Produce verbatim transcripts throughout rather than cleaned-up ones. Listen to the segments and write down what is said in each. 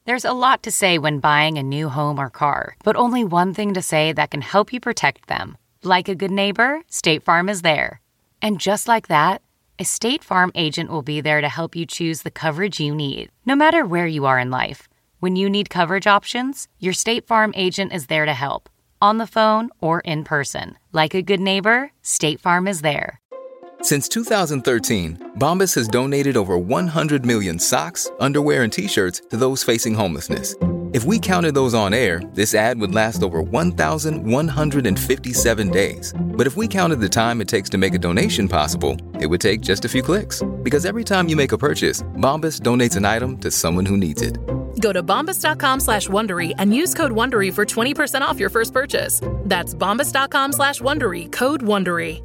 There's a lot to say when buying a new home or car, but only one thing to say that can help you protect them. Like a good neighbor, State Farm is there. And just like that, a State Farm agent will be there to help you choose the coverage you need, no matter where you are in life. When you need coverage options, your State Farm agent is there to help, on the phone or in person. Like a good neighbor, State Farm is there. Since two thousand thirteen, Bombas has donated over one hundred million socks, underwear, and T-shirts to those facing homelessness. If we counted those on air, this ad would last over one thousand one hundred fifty-seven days. But if we counted the time it takes to make a donation possible, it would take just a few clicks. Because every time you make a purchase, Bombas donates an item to someone who needs it. Go to bombas.com slash Wondery and use code Wondery for twenty percent off your first purchase. That's bombas.com slash Wondery, code Wondery.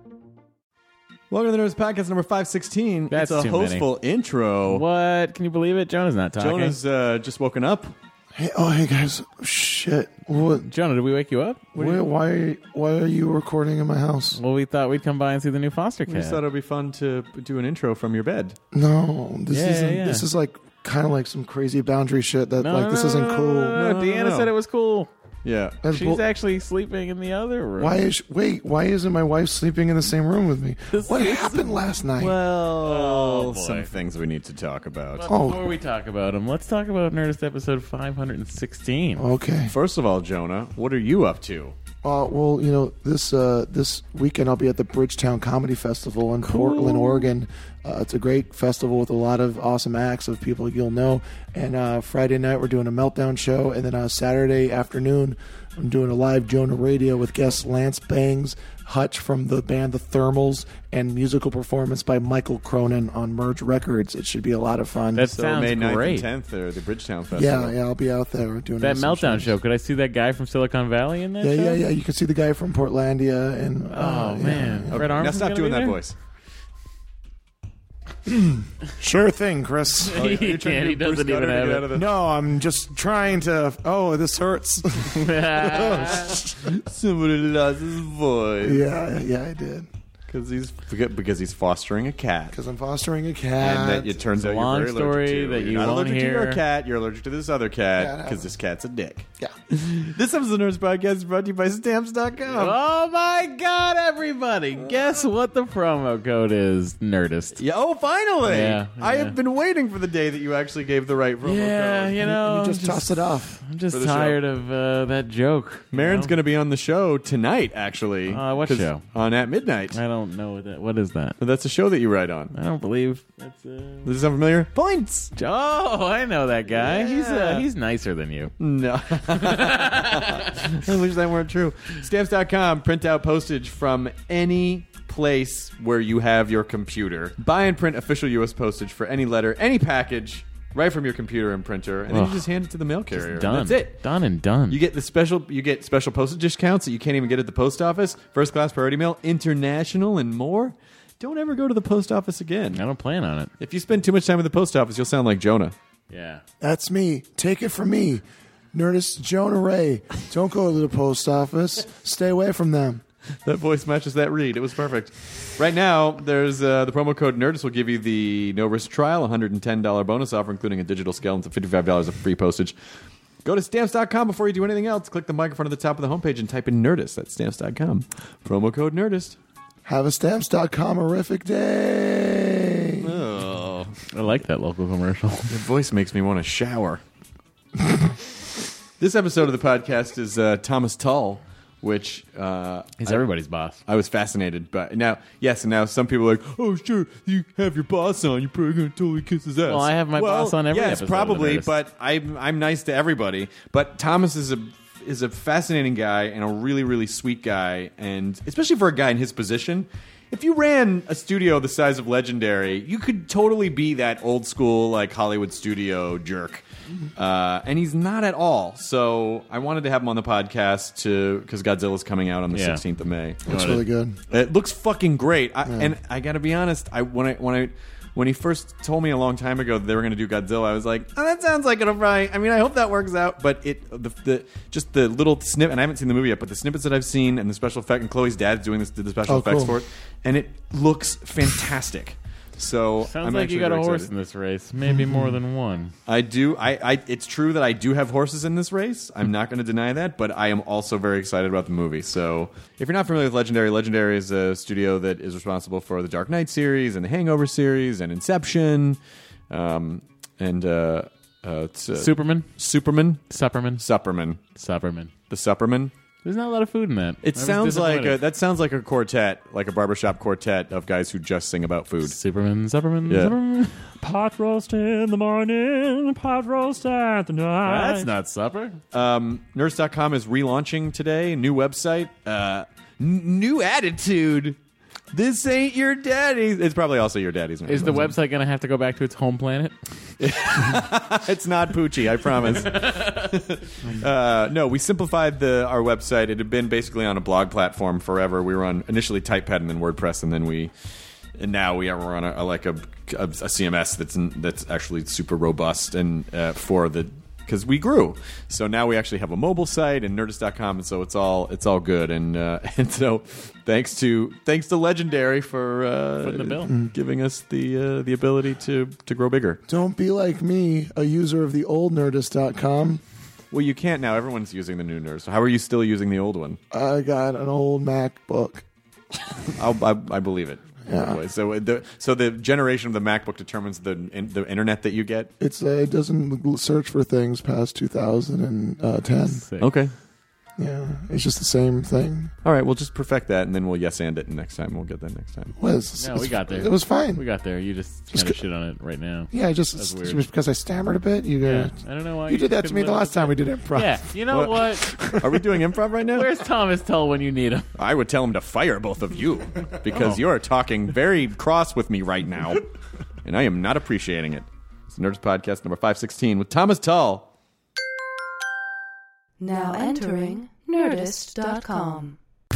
Welcome to the Nerdist Podcast number five sixteen. That's it's a too hostful many. intro. What? Can you believe it? Jonah's not talking. Jonah's uh, just woken up. Hey, oh, hey guys. Shit. What? Jonah, did we wake you up? Why, why, why are you recording in my house? Well, we thought we'd come by and see the new foster We cat. just thought it would be fun to do an intro from your bed. No, this Yeah, isn't. yeah. This is like kind of like some crazy boundary shit that No, like no, this no, isn't no, cool. No, no, no. No, Deanna no. said it was cool. Yeah. That's She's bull- actually sleeping in the other room. Why is wait? Why isn't my wife sleeping in the same room with me? This What is- happened last night? Well, Oh, boy. some things we need to talk about. But Oh. before we talk about them, let's talk about Nerdist episode five sixteen. Okay. First of all, Jonah, what are you up to? Uh, well, you know, this uh, this weekend I'll be at the Bridgetown Comedy Festival in Portland, Oregon. Uh, it's a great festival with a lot of awesome acts of people you'll know. And uh, Friday night we're doing a Meltdown show, and then uh, Saturday afternoon I'm doing a live Jonah Radio with guests Lance Bangs, Hutch from the band The Thermals, and musical performance by Michael Cronin on Merge Records. It should be a lot of fun. That So sounds May ninth great. and tenth, or the Bridgetown Festival. yeah, yeah, I'll be out there doing That some Meltdown shows. show. Could I see that guy from Silicon Valley in that Yeah, show? yeah, yeah. You can see the guy from Portlandia, and Oh, uh, yeah, man. yeah. Fred Now Armisen's stop gonna doing be that there? voice. Sure thing, Chris. he You're trying to can't. He get Bruce doesn't even Gutter to have get it. out of the- No, I'm just trying to. Oh, this hurts. Somebody lost his voice. yeah, yeah, I did. Because he's because he's fostering a cat. Because I'm fostering a cat. And that it turns It's a out you're long very allergic story to. that You're you not won't allergic to hear. your cat. You're allergic to this other cat Yeah, because no. this cat's a dick. Yeah. This episode of the Nerds Podcast is brought to you by Stamps dot com. Oh my God, everybody! Guess what the promo code is? Nerdist. Yeah, oh, finally! Yeah, I yeah. have been waiting for the day that you actually gave the right promo Yeah, code. you know, you I'm just, toss it off. I'm just for the show. tired of uh, that joke. you Marin's know? going to be on the show tonight, actually. Uh, what 'Cause show? On At Midnight. I don't know what that. What is that? That's a show that you write on. I don't believe that's. Uh... Does this sound familiar? Points! Oh, I know that guy. He's uh, Yeah. he's nicer than you. No. I wish that weren't true. Stamps dot com, print out postage from any place where you have your computer. Buy and print official U S postage for any letter, any package, right from your computer and printer, and then Ugh. you just hand it to the mail carrier. Done. And that's it. Done and done. You get the special you get special postage discounts that you can't even get at the post office, first class priority mail, international, and more. Don't ever go to the post office again. I don't plan on it. If you spend too much time at the post office, you'll sound like Jonah. Yeah. That's me. Take it from me. Nerdist Jonah Ray. Don't go to the post office. Stay away from them. That voice matches that read. It was perfect. Right now, there's uh, the promo code Nerdist will give you the no risk trial, one hundred ten dollars bonus offer, including a digital scale and fifty-five dollars of free postage. Go to Stamps dot com before you do anything else. Click the microphone at the top of the homepage and type in Nerdist. That's Stamps dot com. Promo code Nerdist. Have a Stamps dot com horrific day. Oh, I like that local commercial. your voice makes me want to shower. This episode of the podcast is uh, Thomas Tull, which uh, He's I- everybody's boss. I was fascinated, but now, yes, and now some people are like, oh, sure, you have your boss on, you're probably going to totally kiss his ass. Well, I have my Well, boss on every yes, episode of probably, Nerdist. but I'm I'm nice to everybody. But Thomas is a is a fascinating guy and a really really sweet guy, and especially for a guy in his position. If you ran a studio the size of Legendary, you could totally be that old school like Hollywood studio jerk. Uh, and he's not at all. So I wanted to have him on the podcast to because Godzilla's coming out on the Yeah. sixteenth of May. Looks really good. It looks fucking great. I, And I got to be honest, I when I when I when he first told me a long time ago that they were going to do Godzilla, I was like, oh, that sounds like it'll probably. I mean, I hope that works out. But it the, the just the little snippet, and I haven't seen the movie yet, but the snippets that I've seen and the special effect, and Chloe's dad's doing this, did the special Oh, effects cool. for it, and it looks fantastic. So Sounds I'm like you actually got a very horse excited. in this race. Maybe more than one. I do. I, I. It's true that I do have horses in this race. I'm not going to deny that, but I am also very excited about the movie. So, if you're not familiar with Legendary, Legendary is a studio that is responsible for the Dark Knight series and the Hangover series and Inception, um, and uh, uh, it's, uh, Superman? Superman, Supperman? Supperman, Supperman. the Supperman. There's not a lot of food in that. It I was sounds like a, disappointed. that sounds like a quartet, like a barbershop quartet of guys who just sing about food. Superman, Supperman, Yeah. Supperman. Pot roast in the morning, pot roast at the night. That's not supper. Um, Nurse dot com is relaunching today. New website. Uh, n- new attitude. This ain't your daddy's. It's probably also your daddy's. Is the website going to have to go back to its home planet? It's not Poochie, I promise. uh, no, we simplified the our website. It had been basically on a blog platform forever. We were on initially Typepad and then WordPress, and then we, and now we are we're on a, a like a, a, a C M S that's that's actually super robust and uh, for the. Because we grew, so now we actually have a mobile site and Nerdist dot com, and so it's all it's all good. And uh, and so thanks to thanks to Legendary for uh, Footing the bill. giving us the uh, the ability to to grow bigger. Don't be like me, a user of the old Nerdist dot com. Well, you can't now. Everyone's using the new Nerd. So how are you still using the old one? I got an old MacBook. I'll, I, I believe it. Yeah. Anyway, so the so the generation of the MacBook determines the in, the internet that you get. It's uh, it doesn't search for things past two thousand ten. Sick. Okay. Yeah, it's just the same thing. All right. We'll just perfect that, and then we'll yes and it next time. We'll get that next time. What is, No, we got there. It was fine. We got there. You just kind of shit on it right now. Yeah, just That's it's weird. just because I stammered a bit. You Yeah. got I don't know why you did that to couldn't me the live last with time it. we did improv. Yeah. You know what? Are we doing improv right now? Where's Thomas Tull when you need him? I would tell him to fire both of you because Oh. you're talking very cross with me right now, and I am not appreciating it. It's Nerds Podcast number five sixteen with Thomas Tull. Now entering Nerdist dot com.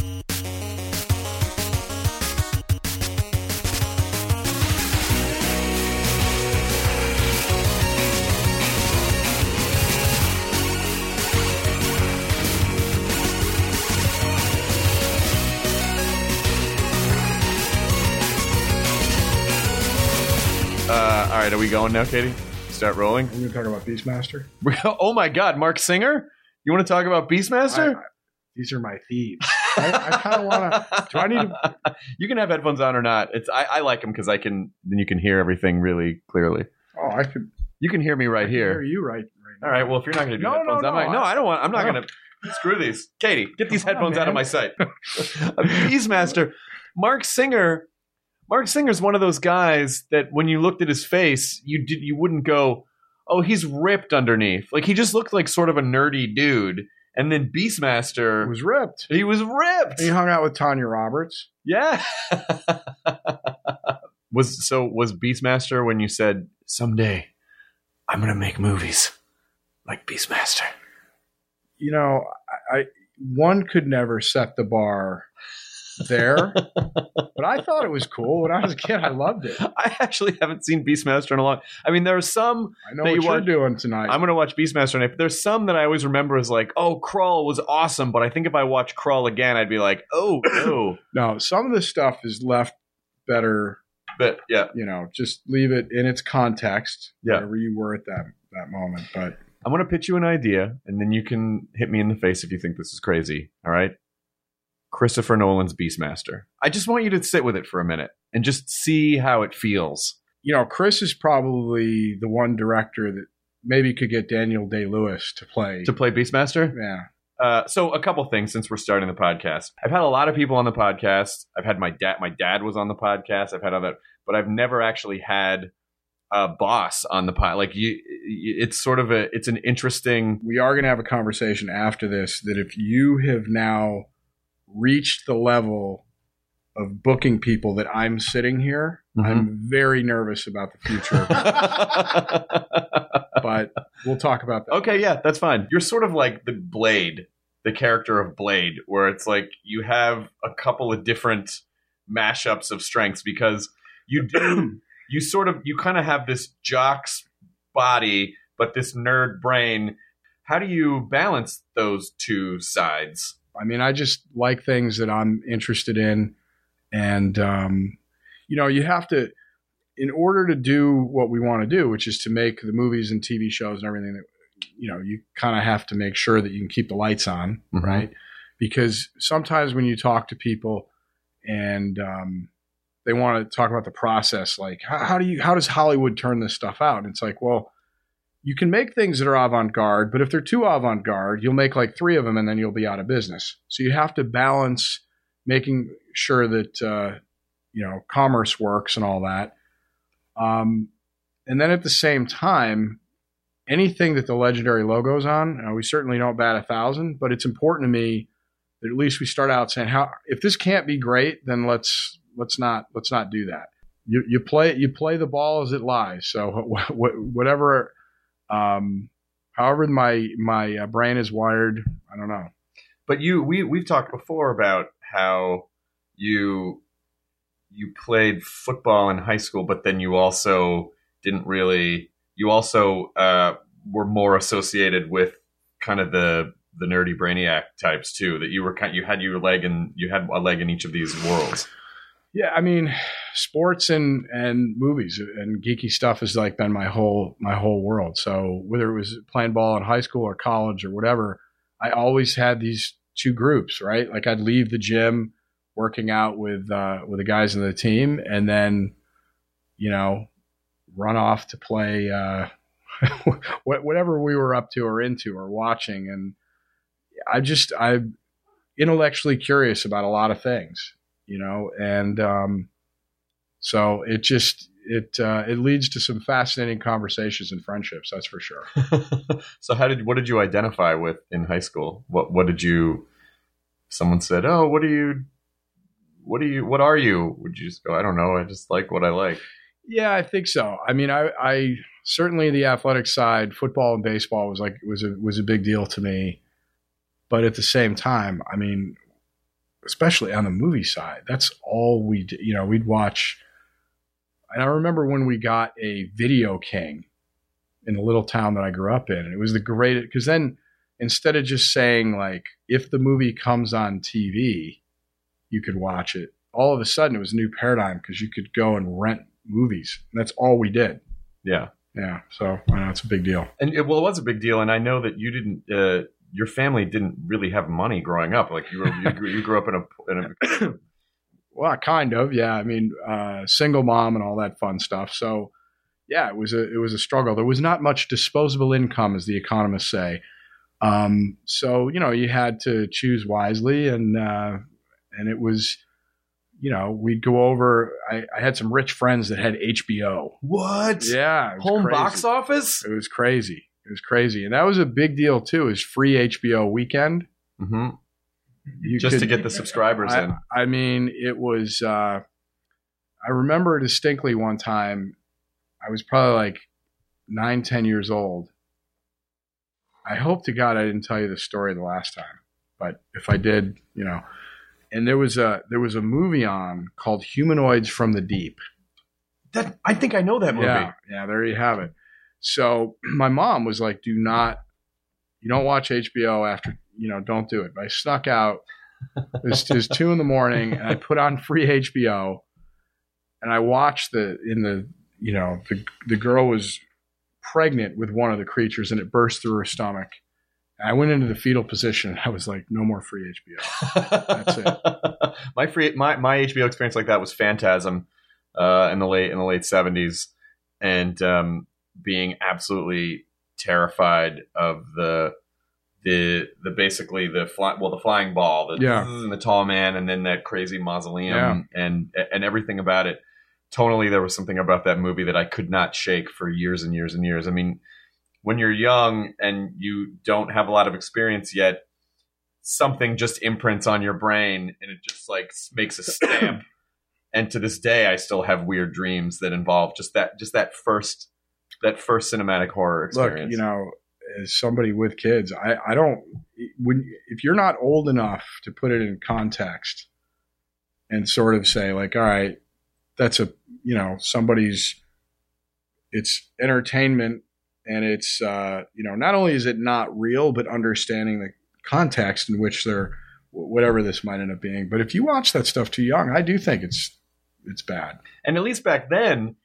Uh, all right, are we going now, Katie? Start rolling. We're going to talk about Beastmaster. Oh my God, Mark Singer! You want to talk about Beastmaster? I- I- these are my thieves. I, I kind of want to. Do I need to? You can have headphones on or not. It's I, I like them because I can. Then you can hear everything really clearly. Oh, I could You can hear me right hear here. you right. right now. All right. Well, if you're not going to do No, no, headphones, no, I might. No, I- I don't want. I'm not No. going to screw these. Katie, get these Come on, headphones out of man. my sight. Beastmaster, Mark Singer. Mark Singer's one of those guys that when you looked at his face, you did you wouldn't go, "Oh, he's ripped underneath." Like he just looked like sort of a nerdy dude. And then Beastmaster, It was ripped. he was ripped. He hung out with Tanya Roberts. Yeah. was so was Beastmaster when you said someday I'm gonna make movies like Beastmaster? You know, I, I one could never set the bar there, but I thought it was cool when I was a kid. I loved it. I actually haven't seen Beastmaster in a long. I mean, there are some I know that what you you're watch- doing tonight. I'm gonna watch Beastmaster tonight. But there's some that I always remember as like, oh, Krull was awesome. But I think if I watch Krull again, I'd be like, oh, no. no, some of the stuff is left better. But yeah, You know, just leave it in its context. Yeah. Wherever you were at that that moment, but. I'm gonna pitch you an idea, and then you can hit me in the face if you think this is crazy. All right. Christopher Nolan's Beastmaster. I just want you to sit with it for a minute and just see how it feels. You know, Chris is probably the one director that maybe could get Daniel Day-Lewis to play. To play Beastmaster? yeah. Uh, so a couple things since we're starting the podcast. I've had a lot of people on the podcast. I've had my dad. My dad was on the podcast. I've had other, but I've never actually had a boss on the pod. Like you, it's sort of a. It's an interesting. We are going to have a conversation after this that if you have now reached the level of booking people that I'm sitting here, Mhm. I'm very nervous about the future. But we'll talk about that. Okay, yeah, that's fine. You're sort of like the Blade, the character of Blade, where it's like you have a couple of different mashups of strengths because you do, you sort of, you kind of have this jock's body, but this nerd brain. How do you balance those two sides? I mean, I just like things that I'm interested in. And, um, you know, you have to, in order to do what we want to do, which is to make the movies and T V shows and everything that, you know, you kind of have to make sure that you can keep the lights on, mm-hmm. right? Because sometimes when you talk to people and um, they want to talk about the process, like how, how do you, how does Hollywood turn this stuff out? And it's like, well, you can make things that are avant-garde, but if they're too avant-garde, you'll make like three of them and then you'll be out of business. So you have to balance making sure that, uh, you know, commerce works and all that. Um, and then at the same time, anything that the Legendary logo's on, uh, we certainly don't bat a thousand, but it's important to me that at least we start out saying, how, if this can't be great, then let's, let's not, let's not do that. You, you play, you play the ball as it lies. So wh- wh- whatever, um, however my, my uh, brain is wired, I don't know. But you, we, we've talked before about how you, you played football in high school, but then you also didn't really, you also uh, were more associated with kind of the, the nerdy brainiac types too, that you were kind, you had your leg in, you had a leg in each of these worlds. Yeah. I mean, sports and, and movies and geeky stuff has like been my whole, my whole world. So whether it was playing ball in high school or college or whatever, I always had these two groups, right? Like I'd leave the gym working out with uh, with the guys in the team, and then, you know, run off to play uh, whatever we were up to or into or watching. And I just I'm intellectually curious about a lot of things, you know, and um, so it just it uh, it leads to some fascinating conversations and friendships. That's for sure. So how did what did you identify with in high school? What what did you? Someone said, "Oh, what are you?" What do you, what are you? Would you just go, I don't know. I just like what I like. Yeah, I think so. I mean, I, I certainly the athletic side, football and baseball was like, was a, was a big deal to me. But at the same time, I mean, especially on the movie side, that's all we did. You know, we'd watch. And I remember when we got a Video King in the little town that I grew up in, and it was the greatest, because then instead of just saying like, if the movie comes on T V, you could watch it. All of a sudden, it was a new paradigm because you could go and rent movies. And that's all we did. Yeah. Yeah. So I know it's a big deal. And it, well, it was a big deal. And I know that you didn't, uh, your family didn't really have money growing up. Like you were, you grew, you grew up in a, in a well, kind of. Yeah. I mean, uh, single mom and all that fun stuff. So yeah, it was a, it was a struggle. There was not much disposable income, as the economists say. Um, so, you know, you had to choose wisely, and, uh, and it was, you know, we'd go over. I, I had some rich friends that had H B O. What? Yeah. It was Home crazy. box office? It was crazy. It was crazy. And that was a big deal, too, is free H B O weekend. Mm-hmm. You Just could, to get the subscribers I, in. I mean, it was, uh, I remember distinctly one time, I was probably like nine, ten years old. I hope to God I didn't tell you the story the last time. But if I did, you know. And there was a there was a movie on called Humanoids from the Deep. That I think I know that movie. Yeah, yeah, there you have it. So my mom was like, "Do not, you don't watch H B O after, you know, don't do it." But I snuck out. It was, it was two in the morning, and I put on free H B O, and I watched the in the you know the the girl was pregnant with one of the creatures, and it burst through her stomach. I went into the fetal position. I was like, no more free H B O. That's it. my free my, my H B O experience like that was Phantasm uh, in the late in the late seventies, and um, being absolutely terrified of the the the basically the fly, well the flying ball, the yeah. and the tall man, and then that crazy mausoleum yeah. and and everything about it. Tonally, there was something about that movie that I could not shake for years and years and years. I mean, when you're young and you don't have a lot of experience yet, something just imprints on your brain and it just like makes a stamp. And to this day, I still have weird dreams that involve just that, just that first, that first cinematic horror experience. Look, you know, as somebody with kids, I, I don't, when, if you're not old enough to put it in context and sort of say like, all right, that's a, you know, somebody's, it's entertainment. And it's, uh, you know, not only is it not real, but understanding the context in which they're, whatever this might end up being. But if you watch that stuff too young, I do think it's it's bad. And at least back then,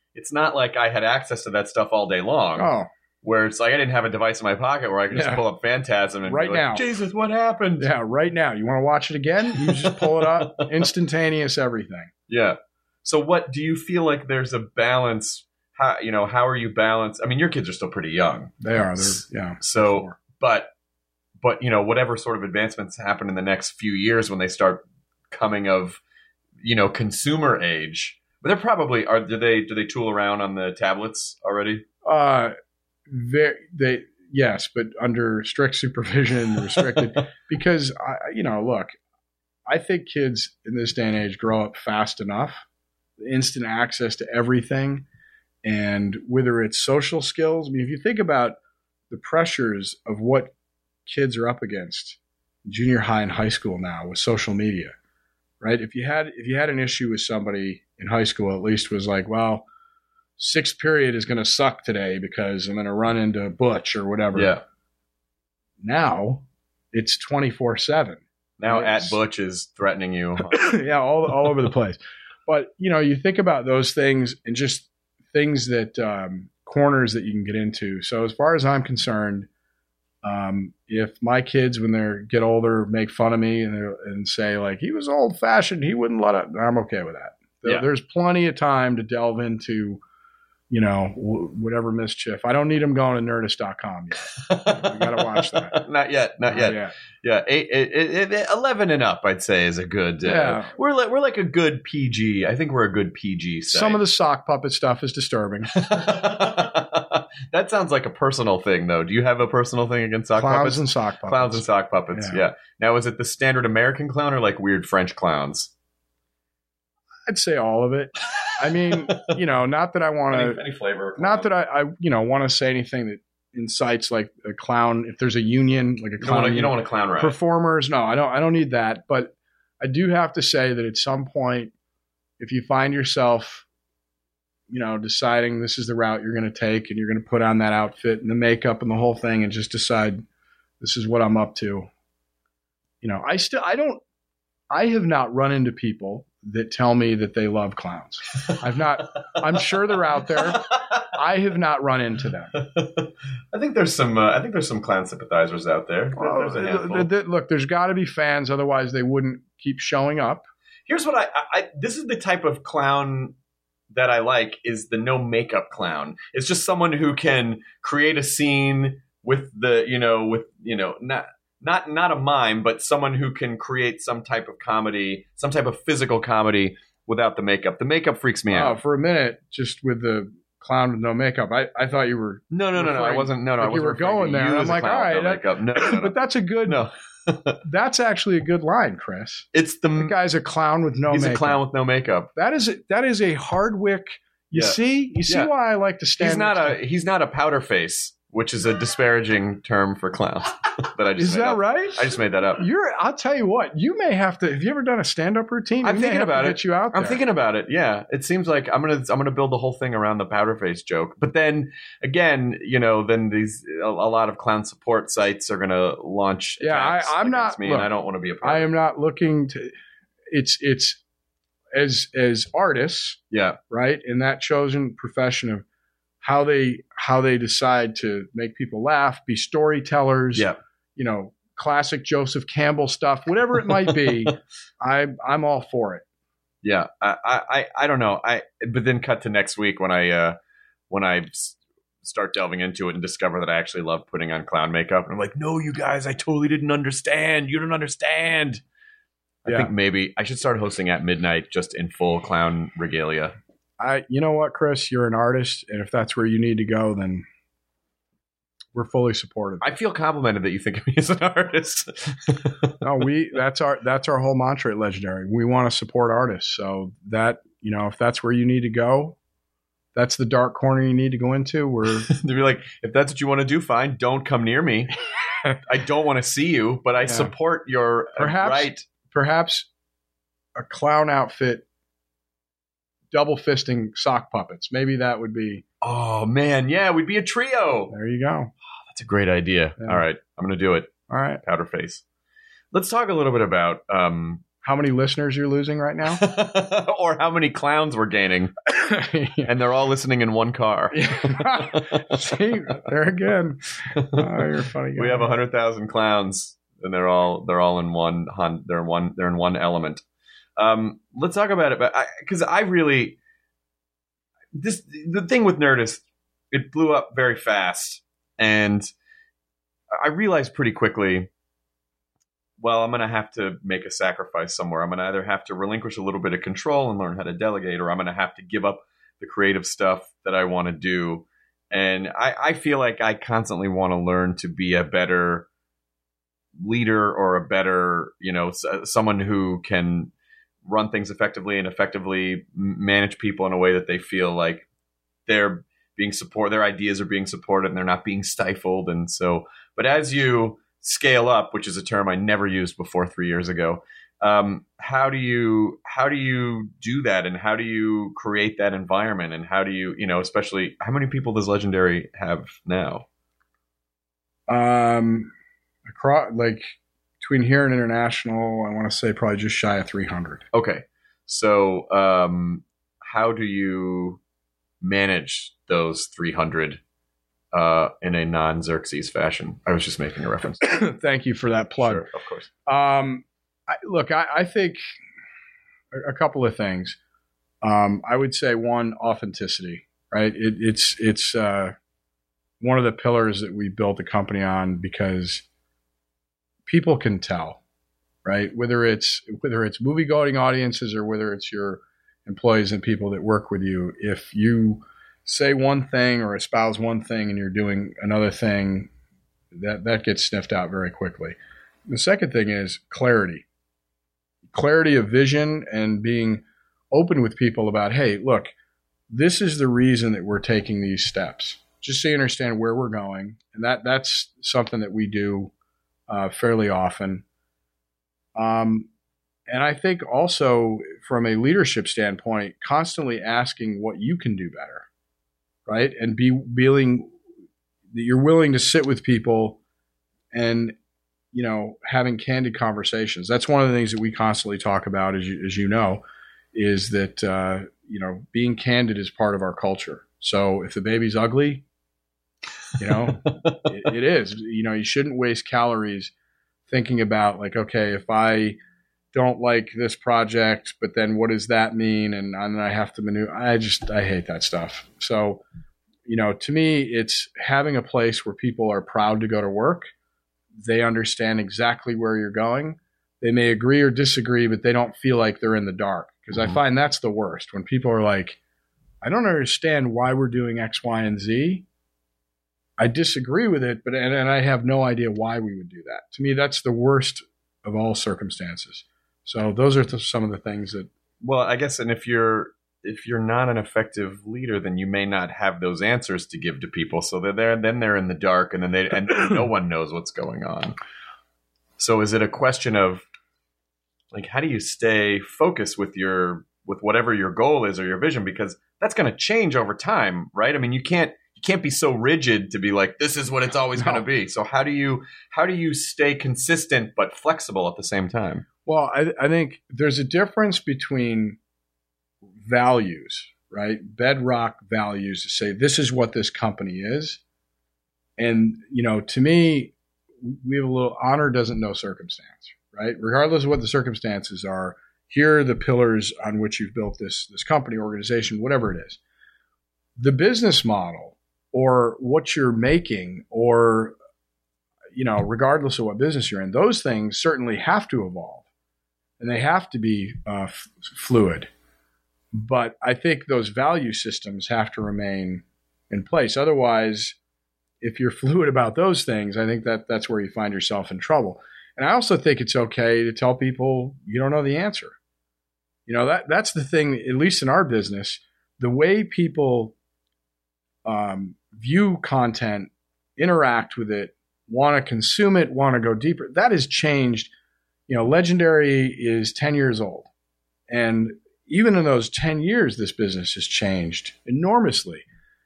it's not like I had access to that stuff all day long. Oh. Where it's like I didn't have a device in my pocket where I could just Yeah. pull up Phantasm and Right be like, now. Jesus, what happened? Yeah, right now. You want to watch it again? You just pull it up. Instantaneous everything. Yeah. So what do you feel like there's a balance? How, you know, how are you balanced? I mean, your kids are still pretty young. They are. They're, yeah. So, Four. but, but, you know, whatever sort of advancements happen in the next few years when they start coming of, you know, consumer age, but they're probably, are, do they, do they tool around on the tablets already? Uh, Very, they yes, but under strict supervision, restricted. Because I, you know, look, I think kids in this day and age grow up fast enough, instant access to everything, and whether it's social skills. I mean, if you think about the pressures of what kids are up against, junior high and high school now with social media, right? If you had if you had an issue with somebody in high school, at least was like, well, sixth period is going to suck today because I'm going to run into Butch or whatever. Yeah. Now it's twenty-four seven. Now Yes. at Butch is threatening you. Yeah, all, all over the place. But, you know, you think about those things and just things that um, corners that you can get into. So as far as I'm concerned, um, if my kids, when they get older, make fun of me and, and say, like, he was old fashioned, he wouldn't let it, I'm okay with that. There- Yeah. There's plenty of time to delve into, you know, w- whatever mischief. I don't need them going to nerdist dot com yet. You got to watch that. Not yet. Not yet. Yeah. Yeah, eight, eight, eight, eight, eleven and up, I'd say, is a good. Uh, Yeah. we're like we're like a good P G. I think we're a good P G site. Some of the sock puppet stuff is disturbing. That sounds like a personal thing, though. Do you have a personal thing against sock Clowns puppets? and sock puppets. Clowns and sock puppets. Yeah. Yeah. Now, is it the standard American clown or like weird French clowns? I'd say all of it. I mean, you know, not that I want Any, to, any flavor? not that I, I you know, want to say anything that incites like a clown. If there's a union, like a You don't clown, want to. You don't want to clown right. performers. No, I don't. I don't need that. But I do have to say that at some point, if you find yourself, you know, deciding this is the route you're going to take, and you're going to put on that outfit and the makeup and the whole thing, and just decide this is what I'm up to. You know, I still, I don't, I have not run into people that tell me that they love clowns. I've not. I'm sure they're out there. I have not run into them. I think there's some. Uh, I think there's some clown sympathizers out there. Well, There's a th- handful. th- th- look, there's got to be fans, otherwise they wouldn't keep showing up. Here's what I, I, I. This is the type of clown that I like. Is the no makeup clown. It's just someone who can create a scene with the, you know, with you know, not. Not not a mime, but someone who can create some type of comedy, some type of physical comedy without the makeup. The makeup freaks me Oh, out. for a minute, just with the clown with no makeup, I, I thought you were. No, no, no, no. I referring- wasn't. No, no. like I you wasn't were referring going to there. you I'm as a like, clown all with right, no that- makeup. No, no, no, no. But that's a good. No. That's actually a good line, Chris. It's the. The guy's a clown with no he's makeup. a clown with no makeup. That is a, that is a Hardwick. You Yeah. see, you see Yeah. why I like to stand. He's not next a. He's not a powder face, which is a disparaging term for clown. that I to- just Is made that up. right? I just made that up. You're. I'll tell you what. You may have to. Have you ever done a stand-up routine? I'm We may thinking have to about get it. you out there. I'm thinking about it. Yeah, it seems like I'm gonna I'm gonna build the whole thing around the powder face joke. But then again, you know, then these a, a lot of clown support sites are gonna launch. Yeah, I- attacks I'm against not- me, look, and I don't want to be a part. I of it. am not looking to. It's it's as as artists. Yeah, Right, in that chosen profession of how they how they decide to make people laugh, be storytellers, yeah. you know, classic Joseph Campbell stuff, whatever it might be, I I'm all for it. Yeah, I, I, I don't know. I but then cut to next week when I uh, when I s- start delving into it and discover that I actually love putting on clown makeup. And I'm like, no, you guys, I totally didn't understand. You don't understand. I Yeah. think maybe I should start hosting at midnight just in full clown regalia. I you know what, Chris, you're an artist, and if that's where you need to go, then we're fully supportive. I feel complimented that you think of me as an artist. No, we that's our that's our whole mantra at Legendary. We want to support artists. So that, you know, if that's where you need to go, that's the dark corner you need to go into. We're They'd be like, if that's what you want to do, fine. Don't come near me. I don't want to see you, but I Yeah. support your uh, Perhaps- right. perhaps a clown outfit double fisting sock puppets. Maybe that would be Oh man, yeah, we'd be a trio. there you go. That's a great idea. Yeah. All right, I'm going to do it. All right. Powder face. Let's talk a little bit about um, how many listeners you're losing right now? Or how many clowns we're gaining. And they're all listening in one car. See, there again. Oh, you're a funny guy. We have one hundred thousand clowns, and they're all they're all in one they're in one they're in one element. Um, let's talk about it, but because I, I really this the thing with Nerdist, it blew up very fast, and I realized pretty quickly, well, I'm going to have to make a sacrifice somewhere. I'm going to either have to relinquish a little bit of control and learn how to delegate, or I'm going to have to give up the creative stuff that I want to do. And I, I feel like I constantly want to learn to be a better leader, or a better, you know, s- someone who can run things effectively and effectively manage people in a way that they feel like they're being support, their ideas are being supported and they're not being stifled. And so, but as you scale up, which is a term I never used before three years ago, um, how do you how do you do that, and how do you create that environment, and how do you, you know, especially how many people does Legendary have now? Um, across like between here and international, I want to say probably just shy of three hundred. Okay, so um, how do you manage those three hundred uh, in a non-Xerxes fashion? I was just making a reference. Thank you for that plug. Sure, of course. Um, I, look, I, I think a, a couple of things. Um, I would say one, authenticity, right? It, it's it's uh, one of the pillars that we built the company on, because people can tell, right? Whether it's whether it's movie going audiences or whether it's your employees and people that work with you, if you say one thing or espouse one thing and you're doing another thing, that that gets sniffed out very quickly. The second thing is clarity. Clarity of vision, and being open with people about, hey, look, this is the reason that we're taking these steps, just so you understand where we're going. And that that's something that we do uh, fairly often. Um, and I think also from a leadership standpoint, constantly asking what you can do better, right? And be willing, that you're willing to sit with people and, you know, having candid conversations. That's one of the things that we constantly talk about, as you, as you know, is that, uh, you know, being candid is part of our culture. So if the baby's ugly, you know, it, it is, you know, you shouldn't waste calories thinking about like, okay, if I don't like this project, but then what does that mean? And, and I have to maneuver. I just, I hate that stuff. So, you know, to me, it's having a place where people are proud to go to work. They understand exactly where you're going. They may agree or disagree, but they don't feel like they're in the dark. Because mm-hmm. I find that's the worst, when people are like, I don't understand why we're doing X, Y, and Z. I disagree with it, but and, and I have no idea why we would do that. To me, that's the worst of all circumstances. So those are th- some of the things that. Well, I guess, and if you're if you're not an effective leader, then you may not have those answers to give to people. So they're there, then they're in the dark, and then they and no one knows what's going on. So is it a question of, like, how do you stay focused with your with whatever your goal is or your vision? Because that's going to change over time, right? I mean, you can't you can't be so rigid to be like, this is what it's always no. going to be. So how do you how do you stay consistent but flexible at the same time? Well, I, I think there's a difference between values, right? Bedrock values to say this is what this company is. And, you know, to me, we have a little honor doesn't know circumstance, right? Regardless of what the circumstances are, here are the pillars on which you've built this, this company, organization, whatever it is. The business model or what you're making, or, you know, regardless of what business you're in, those things certainly have to evolve and they have to be uh, f- fluid. But I think those value systems have to remain in place. Otherwise, if you're fluid about those things, I think that that's where you find yourself in trouble. And I also think it's okay to tell people you don't know the answer. You know, that that's the thing, at least in our business, the way people um, view content, interact with it, want to consume it, want to go deeper, that has changed. You know, Legendary is ten years old. And even in those ten years, this business has changed enormously.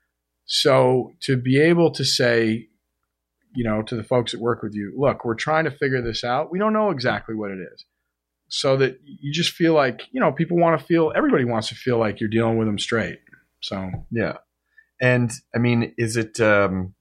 So to be able to say, you know, to the folks that work with you, look, we're trying to figure this out. We don't know exactly what it is. so that you just feel like, you know, people want to feel, everybody wants to feel like you're dealing with them straight. So, yeah. And I mean, is it, um,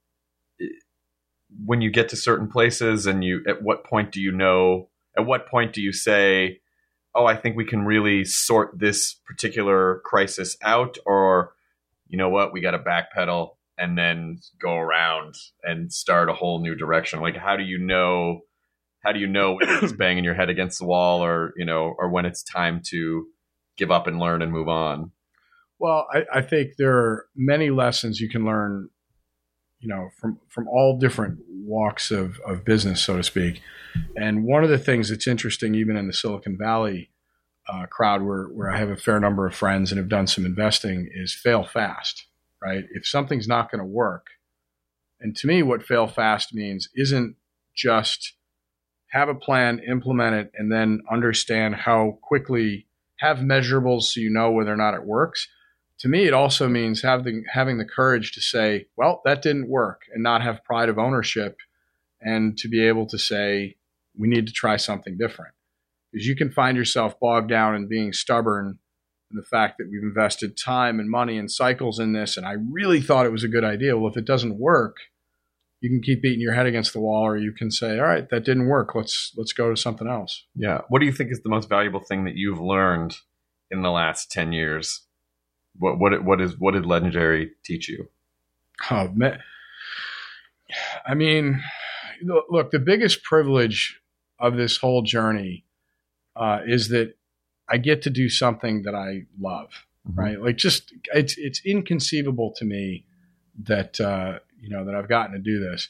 when you get to certain places and you, at what point do you know, at what point do you say, oh, I think we can really sort this particular crisis out, or, you know what, we got to backpedal and then go around and start a whole new direction? Like, how do you know, how do you know when it's banging your head against the wall, or, you know, or when it's time to give up and learn and move on? Well, I, I think there are many lessons you can learn, you know, from, from all different walks of, of business, so to speak. And one of the things that's interesting, even in the Silicon Valley uh, crowd, where, where I have a fair number of friends and have done some investing, is fail fast, right? If something's not going to work, and to me, what fail fast means isn't just have a plan, implement it, and then understand how quickly, have measurables so you know whether or not it works. To me, it also means having having the courage to say, well, that didn't work, and not have pride of ownership, and to be able to say, we need to try something different. Because you can find yourself bogged down in being stubborn in the fact that we've invested time and money and cycles in this, and I really thought it was a good idea. Well, if it doesn't work, you can keep beating your head against the wall, or you can say, all right, that didn't work. Let's let's go to something else. Yeah. What do you think is the most valuable thing that you've learned in the last ten years? What what what is what did Legendary teach you? Oh, man. I mean, look, the biggest privilege of this whole journey uh, is that I get to do something that I love, mm-hmm. right? Like, just it's it's inconceivable to me that uh, you know that I've gotten to do this.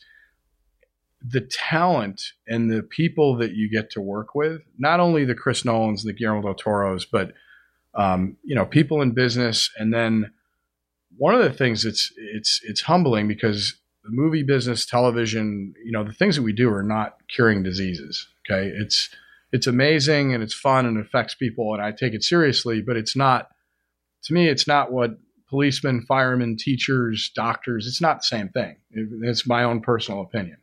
The talent and the people that you get to work with, not only the Chris Nolans, the Guillermo del Toros, but um, you know, people in business. And then one of the things that's it's it's humbling, because the movie business, television, you know, the things that we do are not curing diseases. Okay, it's it's amazing and it's fun and it affects people, and I take it seriously. But it's not, to me, it's not what policemen, firemen, teachers, doctors. It's not the same thing. It, it's my own personal opinion.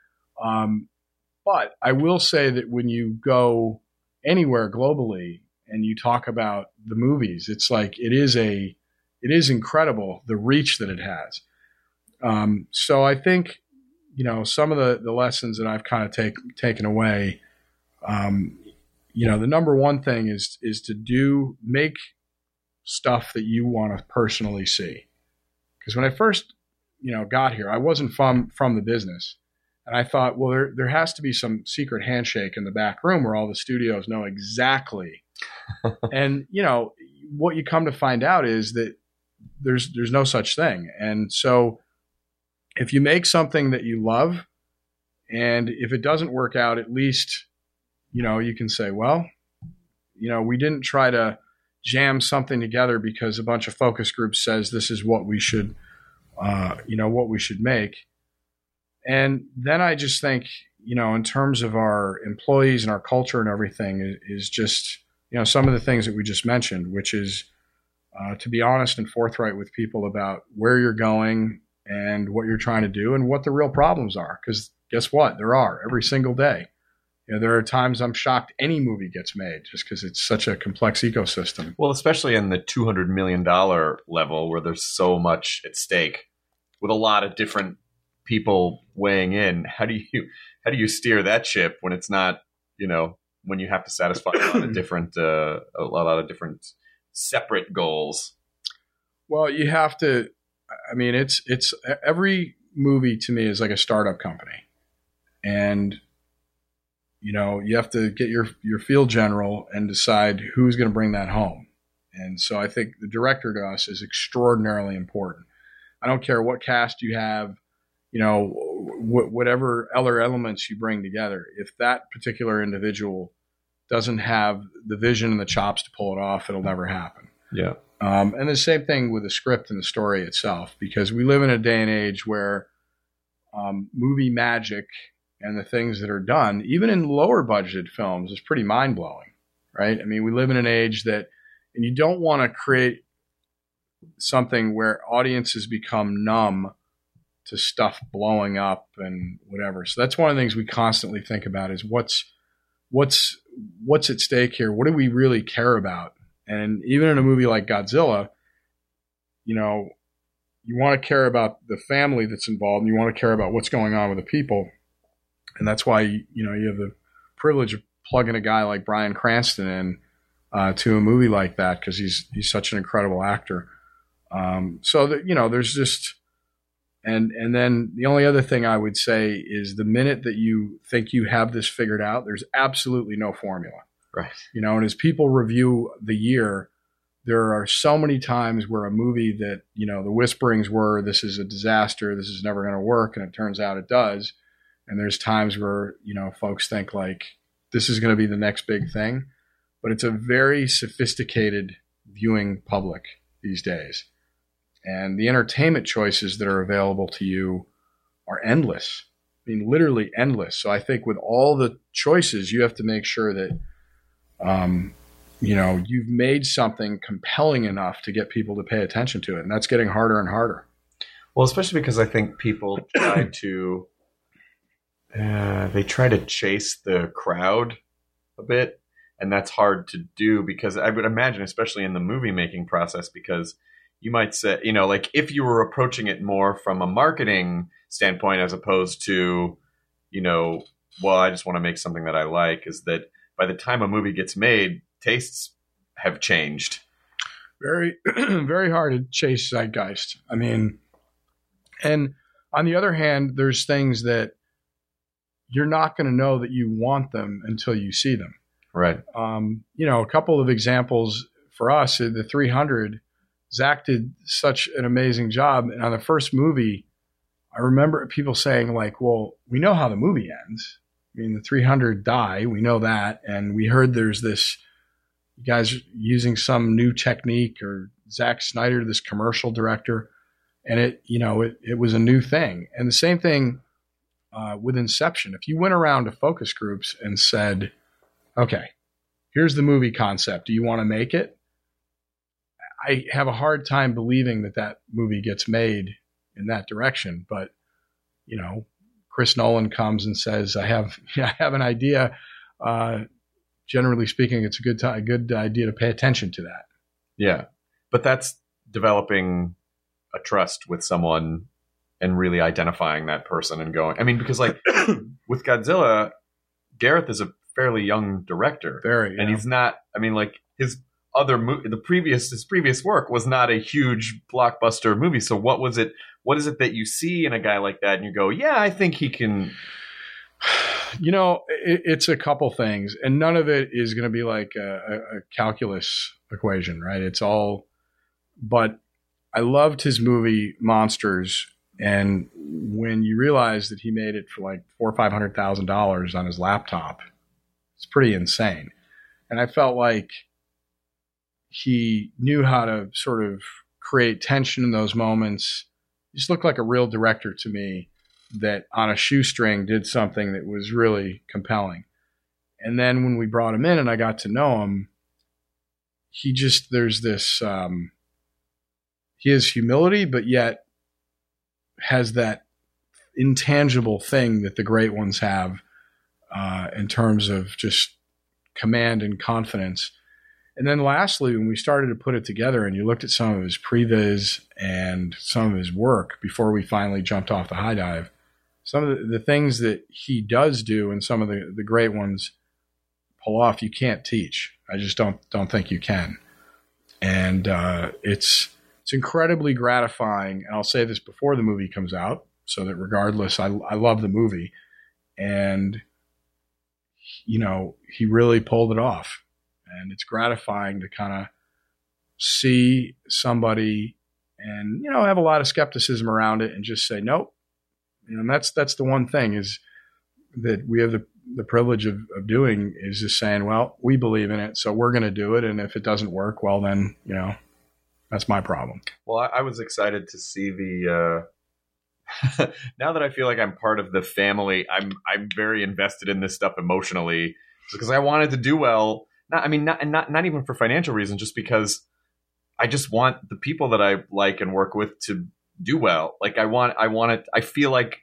Um, but I will say that when you go anywhere globally and you talk about the movies, it's like it is a it is incredible, the reach that it has. Um, so I think, you know, some of the, the lessons that I've kind of take, taken away, um, you know, the number one thing is is to do make stuff that you want to personally see. Because when I first, you know, got here, I wasn't from from the business. And I thought, well, there there has to be some secret handshake in the back room where all the studios know exactly. And, you know, what you come to find out is that there's there's no such thing. And so if you make something that you love, and if it doesn't work out, at least, you know, you can say, well, you know, we didn't try to jam something together because a bunch of focus groups says this is what we should, uh, you know, what we should make. And then I just think, you know, in terms of our employees and our culture and everything, is, is just, you know, some of the things that we just mentioned, which is uh, to be honest and forthright with people about where you're going and what you're trying to do and what the real problems are. Because guess what? There are every single day. You know, there are times I'm shocked any movie gets made just because it's such a complex ecosystem. Well, especially in the two hundred million dollars level where there's so much at stake with a lot of different people weighing in. How do you how do you steer that ship when it's not, you know, when you have to satisfy a lot of different uh, a lot of different separate goals? Well, you have to. I mean, it's it's every movie to me is like a startup company, and you know, you have to get your, your field general and decide who's going to bring that home. And so I think the director to us is extraordinarily important. I don't care what cast you have, you know, wh- whatever other elements you bring together. If that particular individual doesn't have the vision and the chops to pull it off, it'll never happen. Yeah. Um, and the same thing with the script and the story itself, because we live in a day and age where um, movie magic and the things that are done, even in lower budgeted films, is pretty mind blowing, right? I mean, we live in an age that, and you don't want to create something where audiences become numb to stuff blowing up and whatever. So that's one of the things we constantly think about is what's, what's what's at stake here? What do we really care about? And even in a movie like Godzilla, you know, you want to care about the family that's involved, and you want to care about what's going on with the people. And that's why, you know, you have the privilege of plugging a guy like Bryan Cranston in uh, to a movie like that, because he's he's such an incredible actor. Um, so that, you know, there's just, and and then the only other thing I would say is the minute that you think you have this figured out, there's absolutely no formula. Right. You know, and as people review the year, there are so many times where a movie that, you know, the whisperings were, this is a disaster, this is never going to work, and it turns out it does. And there's times where, you know, folks think like, this is going to be the next big thing. But it's a very sophisticated viewing public these days. And the entertainment choices that are available to you are endless. I mean, literally endless. So I think with all the choices, you have to make sure that, um, you know, you've made something compelling enough to get people to pay attention to it. And that's getting harder and harder. Well, especially because I think people try to, uh, they try to chase the crowd a bit. And that's hard to do, because I would imagine, especially in the movie making process, because you might say, you know, like if you were approaching it more from a marketing standpoint, as opposed to, you know, well, I just want to make something that I like, is that by the time a movie gets made, tastes have changed. Very, very hard to chase zeitgeist. I mean, and on the other hand, there's things that you're not going to know that you want them until you see them. Right. Um, you know, a couple of examples for us, the three hundred, Zach did such an amazing job. And on the first movie, I remember people saying like, well, we know how the movie ends. I mean, the three hundred die. We know that. And we heard there's this, you guys using some new technique, or Zack Snyder, this commercial director. And it, you know, it, it was a new thing. And the same thing uh, with Inception. If you went around to focus groups and said, okay, here's the movie concept, do you want to make it? I have a hard time believing that that movie gets made in that direction. But, you know, Chris Nolan comes and says, I have, I have an idea. Uh, generally speaking, it's a good time, a good idea to pay attention to that. Yeah. But that's developing a trust with someone and really identifying that person and going, I mean, because like with Godzilla, Gareth is a fairly young director. Very, yeah. And he's not, I mean, like his other mo- the previous his previous work was not a huge blockbuster movie. So what was it? What is it that you see in a guy like that, and you go, yeah, I think he can. You know, it, it's a couple things, and none of it is going to be like a, a calculus equation, right? It's all. But I loved his movie Monsters, and when you realize that he made it for like four or five hundred thousand dollars on his laptop, it's pretty insane. And I felt like he knew how to sort of create tension in those moments. He just looked like a real director to me that on a shoestring did something that was really compelling. And then when we brought him in and I got to know him, he just, there's this, um, he has humility, but yet has that intangible thing that the great ones have uh, in terms of just command and confidence. And then lastly, when we started to put it together and you looked at some of his previs and some of his work before we finally jumped off the high dive, some of the, the things that he does do and some of the, the great ones pull off, you can't teach. I just don't don't think you can. And uh, it's it's incredibly gratifying. And I'll say this before the movie comes out, so that regardless, I, I love the movie. And, you know, he really pulled it off. And it's gratifying to kind of see somebody and, you know, have a lot of skepticism around it and just say, nope. And that's that's the one thing is that we have the, the privilege of, of doing is just saying, well, we believe in it, so we're going to do it. And if it doesn't work, well, then, you know, that's my problem. Well, I, I was excited to see the uh, – now that I feel like I'm part of the family, I'm I'm very invested in this stuff emotionally because I wanted to do well. Not, I mean, not, and not not even for financial reasons, just because I just want the people that I like and work with to do well. Like I want, I want it. I feel like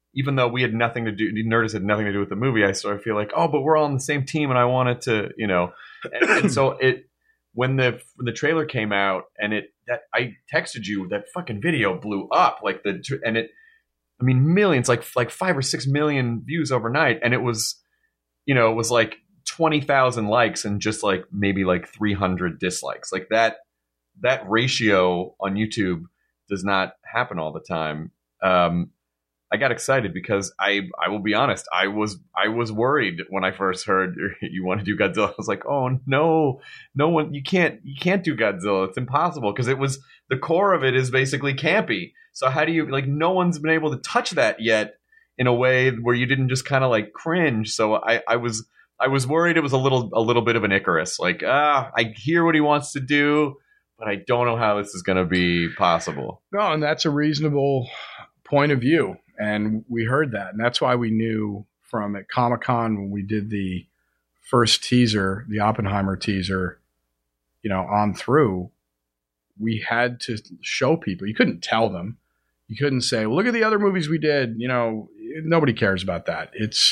even though we had nothing to do, Nerdist had nothing to do with the movie, I sort of feel like, oh, but we're all on the same team, and I wanted to, you know, and, and so it when the when the trailer came out and it that I texted you that fucking video blew up like the and it, I mean millions like like five or six million views overnight, and it was, you know, it was like twenty thousand likes and just like maybe like three hundred dislikes. Like that that ratio on YouTube does not happen all the time. Um, I got excited because I I will be honest, I was I was worried when I first heard you want to do Godzilla. I was like, oh no, no one, you can't you can't do Godzilla. It's impossible because it was the core of it is basically campy. So how do you like? No one's been able to touch that yet in a way where you didn't just kind of like cringe. So I I was I was worried it was a little a little bit of an Icarus. Like ah, I hear what he wants to do, but I don't know how this is going to be possible. No, and that's a reasonable point of view. And we heard that. And that's why we knew from at Comic-Con when we did the first teaser, the Oppenheimer teaser, you know, on through, we had to show people. You couldn't tell them. You couldn't say, well, look at the other movies we did. You know, nobody cares about that. It's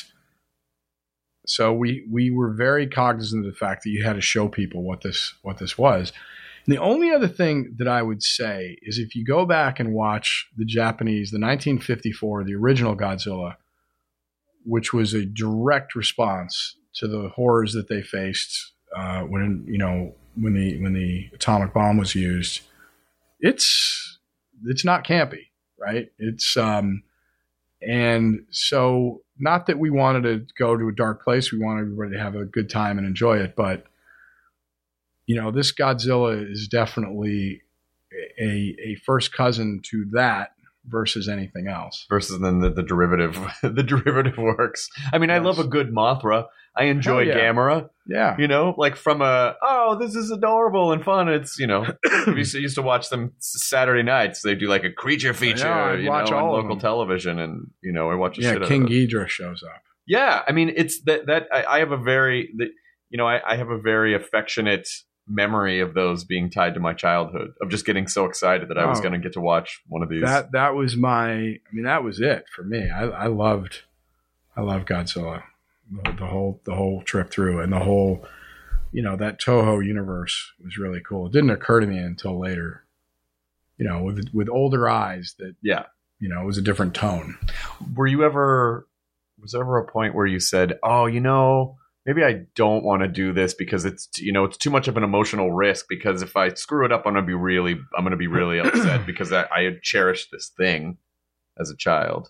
so we we were very cognizant of the fact that you had to show people what this what this was. And the only other thing that I would say is if you go back and watch the Japanese, the nineteen fifty-four, the original Godzilla, which was a direct response to the horrors that they faced uh, when you know when the when the atomic bomb was used, it's it's not campy, right? It's um, and so not that we wanted to go to a dark place, we wanted everybody to have a good time and enjoy it, but you know, this Godzilla is definitely a a first cousin to that versus anything else. Versus then the, the derivative, the derivative works. I mean, yes. I love a good Mothra. I enjoy yeah. Gamera. Yeah. You know, like from a, oh, this is adorable and fun. It's, you know, we used to, used to watch them Saturday nights. They do like a creature feature, yeah, you watch know, all on local television. And, you know, I watch a yeah, shit King out of it. Ghidorah shows up. Yeah. I mean, it's that, that I, I have a very, the, you know, I, I have a very affectionate memory of those being tied to my childhood, of just getting so excited that I was oh, going to get to watch one of these. That that was my, I mean, that was it for me. I, I loved, I loved Godzilla, the, the whole the whole trip through, and the whole, you know, that Toho universe was really cool. It didn't occur to me until later, you know, with with older eyes that, yeah, you know, it was a different tone. Were you ever, was there ever a point where you said, oh, you know, maybe I don't want to do this because it's, you know, it's too much of an emotional risk, because if I screw it up, I'm going to be really, I'm going to be really upset because I, I had cherished this thing as a child.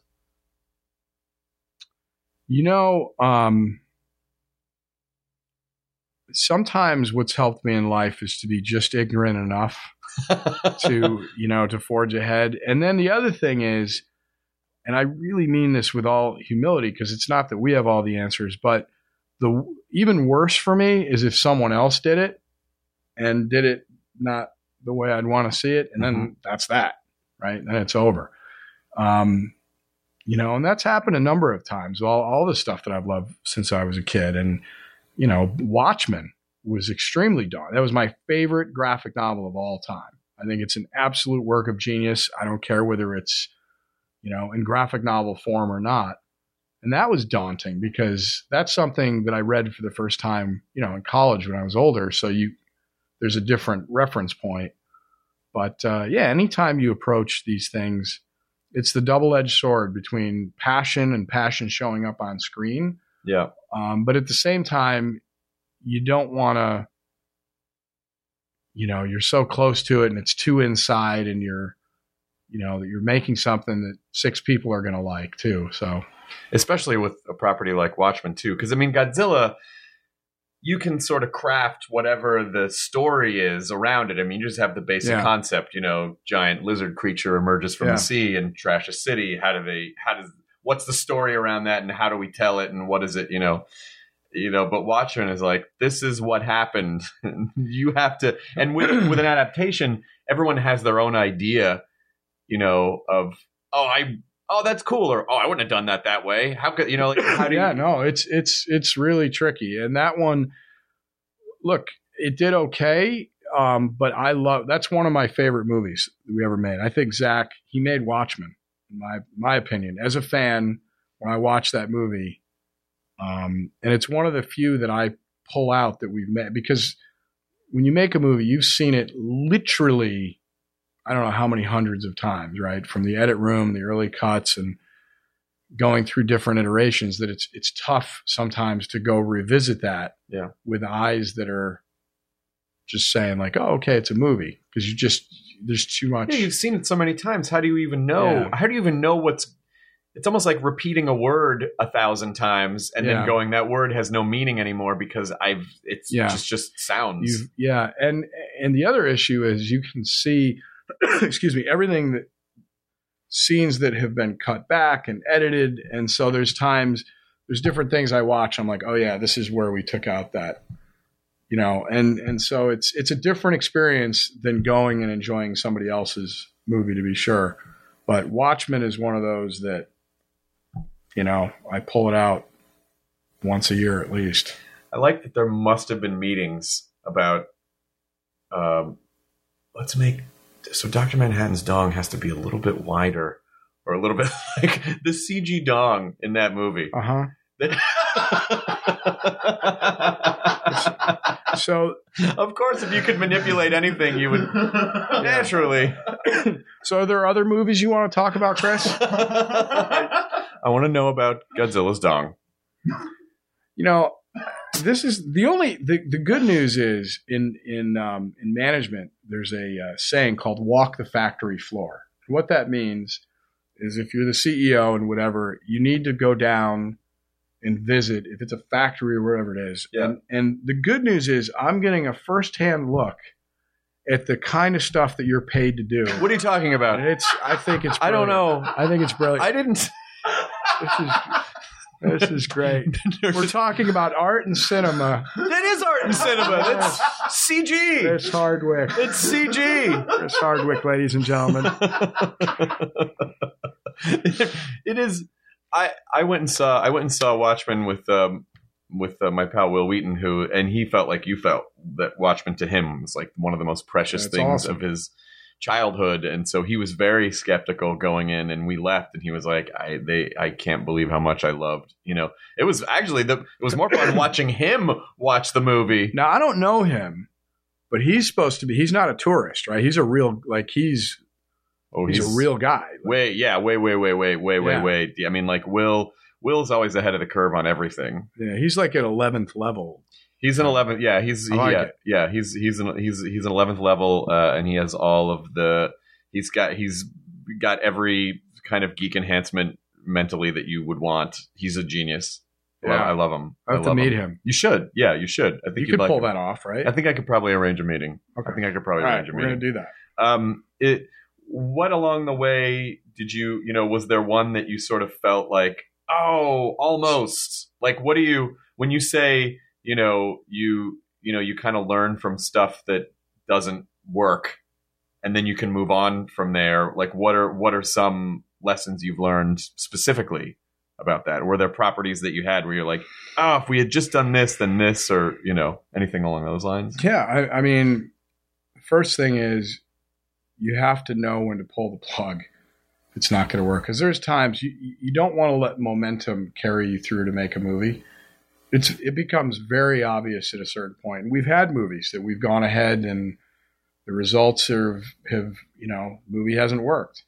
You know, um, sometimes what's helped me in life is to be just ignorant enough to, you know, to forge ahead. And then the other thing is, and I really mean this with all humility, because it's not that we have all the answers, but the even worse for me is if someone else did it and did it not the way I'd want to see it, and mm-hmm. then that's that, right? Then it's over. Um, you know, and that's happened a number of times. All all the stuff that I've loved since I was a kid, and you know, Watchmen was extremely daunting. That was my favorite graphic novel of all time. I think it's an absolute work of genius. I don't care whether it's, you know, in graphic novel form or not. And that was daunting because that's something that I read for the first time, you know, in college when I was older. So you, there's a different reference point. But uh, yeah, anytime you approach these things, it's the double-edged sword between passion and passion showing up on screen. Yeah. Um, but at the same time, you don't want to, you know, you're so close to it and it's too inside, and you're, you know, that you're making something that six people are going to like too. So. Especially with a property like Watchmen too, because I mean, Godzilla, you can sort of craft whatever the story is around it. I mean, you just have the basic yeah. concept, you know, giant lizard creature emerges from yeah. the sea and trash a city. How do they? How does? What's the story around that, and how do we tell it, and what is it? You know, you know. But Watchmen is like, this is what happened. You have to, and with with an adaptation, everyone has their own idea, you know, of oh, I. Oh, that's cool. Or, oh, I wouldn't have done that that way. How could, you know, like, how do yeah, you? no, it's, it's, it's really tricky. And that one, look, it did okay. Um, but I love, that's one of my favorite movies that we ever made. I think Zach, he made Watchmen. in my my opinion. As a fan, when I watch that movie, um, and it's one of the few that I pull out that we've met, because when you make a movie, you've seen it literally, I don't know how many hundreds of times, right? From the edit room, the early cuts, and going through different iterations, that it's it's tough sometimes to go revisit that yeah. with eyes that are just saying like, oh, okay, it's a movie, because you just there's too much. Yeah, you've seen it so many times. How do you even know? Yeah. How do you even know what's? It's almost like repeating a word a thousand times and Yeah. then going, that word has no meaning anymore because I've it's Yeah. just just sounds. You've, yeah, and and the other issue is you can see, excuse me, everything that scenes that have been cut back and edited, and so there's times there's different things I watch. I'm like, oh yeah, this is where we took out that, you know, and and so it's it's a different experience than going and enjoying somebody else's movie, to be sure. But Watchmen is one of those that, you know, I pull it out once a year at least. I like that there must have been meetings about, um, let's make, so Doctor Manhattan's dong has to be a little bit wider or a little bit like the C G dong in that movie. Uh huh. So, of course, if you could manipulate anything, you would naturally. So, are there other movies you want to talk about, Chris? I want to know about Godzilla's dong. You know, this is the only the, the good news is in in um, in management. There's a uh, saying called "walk the factory floor." And what that means is, if you're the C E O and whatever, you need to go down and visit if it's a factory or wherever it is. Yeah. And and the good news is, I'm getting a firsthand look at the kind of stuff that you're paid to do. What are you talking about? And it's I think it's I don't brilliant. know. I think it's brilliant. I didn't. This is this is great. We're talking about art and cinema. That is art and cinema. That's C G. Chris Hardwick. It's C G. Chris Hardwick, ladies and gentlemen. It is. I I went and saw I went and saw Watchmen with um with uh, my pal Will Wheaton, who and he felt like you felt that Watchmen to him was like one of the most precious That's things awesome. of his childhood, and so he was very skeptical going in, and we left, and he was like, I they I can't believe how much I loved. You know, it was actually the it was more fun watching him watch the movie. Now, I don't know him, but he's supposed to be. He's not a tourist, right? He's a real like he's. Oh, he's, he's a real guy. Way, yeah, way, way, way, way, way, way, Yeah. way. I mean, like Will. Will's always ahead of the curve on everything. Yeah, he's like at eleventh level. He's an eleventh. Yeah, he's I like yeah, it. yeah. He's he's an, he's he's an eleventh level, uh, and he has all of the. He's got he's got every kind of geek enhancement mentally that you would want. He's a genius. Yeah. I, I love him. I have to love meet him. You should. Yeah, you should. I think You you'd could like pull him. that off, right? I think I could probably arrange a meeting. Okay. I think I could probably All right, arrange a we're meeting. going to do that. Um, it. What along the way did you, you know, was there one that you sort of felt like, oh, almost like, what do you, when you say, you know, you, you know, you kind of learn from stuff that doesn't work and then you can move on from there. Like, what are, what are some lessons you've learned specifically about that? Were there properties that you had where you're like, oh, if we had just done this, then this, or, you know, anything along those lines? Yeah, I, I mean, first thing is you have to know when to pull the plug. It's not going to work, because there's times you you don't want to let momentum carry you through to make a movie. It's it becomes very obvious at a certain point. And we've had movies that we've gone ahead and the results have have you know movie hasn't worked,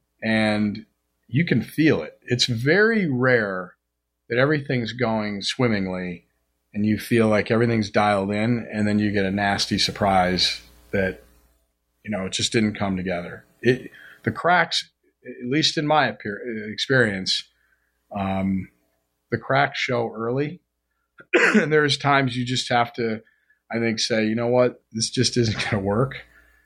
and you can feel it. It's very rare that everything's going swimmingly and you feel like everything's dialed in, and then you get a nasty surprise that, you know, it just didn't come together. It, the cracks, at least in my appear, experience, um, the cracks show early. And there's times you just have to, I think, say, you know what, this just isn't going to work.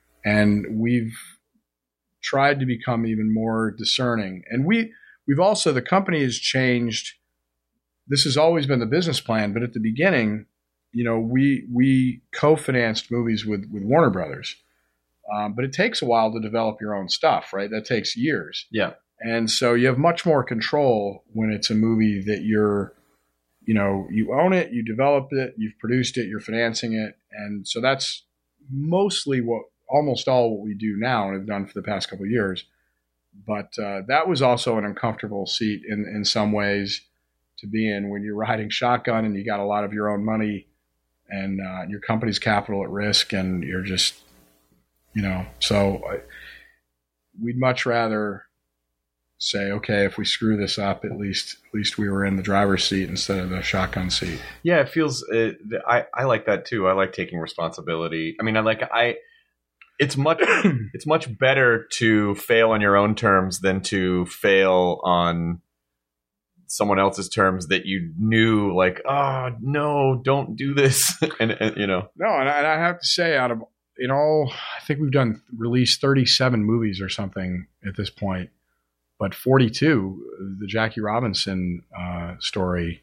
And we've tried to become even more discerning. And we, we've also, the company has changed. This has always been the business plan, but at the beginning, you know, we we co-financed movies with, with Warner Brothers. Um, but it takes a while to develop your own stuff, right? That takes years. Yeah. And so you have much more control when it's a movie that you're, you know, you own it, you developed it, you've produced it, you're financing it. And so that's mostly what, almost all what we do now and have done for the past couple of years. but uh, that was also an uncomfortable seat in, in some ways to be in when you're riding shotgun and you got a lot of your own money and uh, your company's capital at risk, and you're just, you know, so I, we'd much rather say, okay, if we screw this up, at least at least we were in the driver's seat instead of the shotgun seat. Yeah, it feels. Uh, I I like that too. I like taking responsibility. I mean, I like I. It's much. It's much better to fail on your own terms than to fail on someone else's terms that you knew. Like, oh no, don't do this. and, and you know, no, and I, and I have to say, out of in all, I think we've done released thirty-seven movies or something at this point. But forty-two, the Jackie Robinson uh, story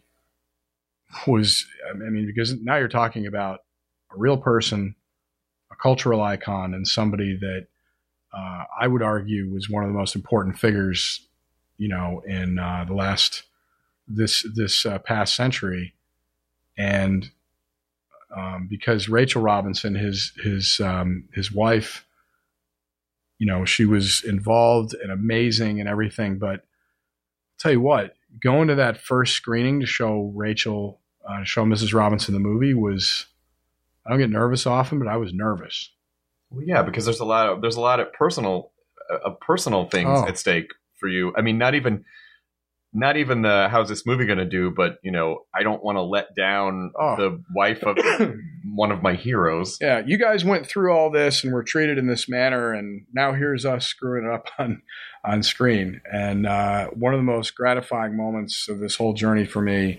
was, I mean, because now you're talking about a real person, a cultural icon, and somebody that uh, I would argue was one of the most important figures, you know, in uh, the last, this, this uh, past century. And um, because Rachel Robinson, his, his, um, his wife, you know, she was involved and amazing and everything. But I'll tell you what, going to that first screening to show Rachel, uh, to show Missus Robinson the movie was, I don't get nervous often, but I was nervous. Well, yeah, because there's a lot of, there's a lot of personal, uh, personal things Oh. at stake for you. I mean, not even, not even the, how's this movie going to do, but, you know, I don't want to let down Oh. the wife of one of my heroes. Yeah, you guys went through all this and were treated in this manner, and now here's us screwing it up on, on screen. And uh, one of the most gratifying moments of this whole journey for me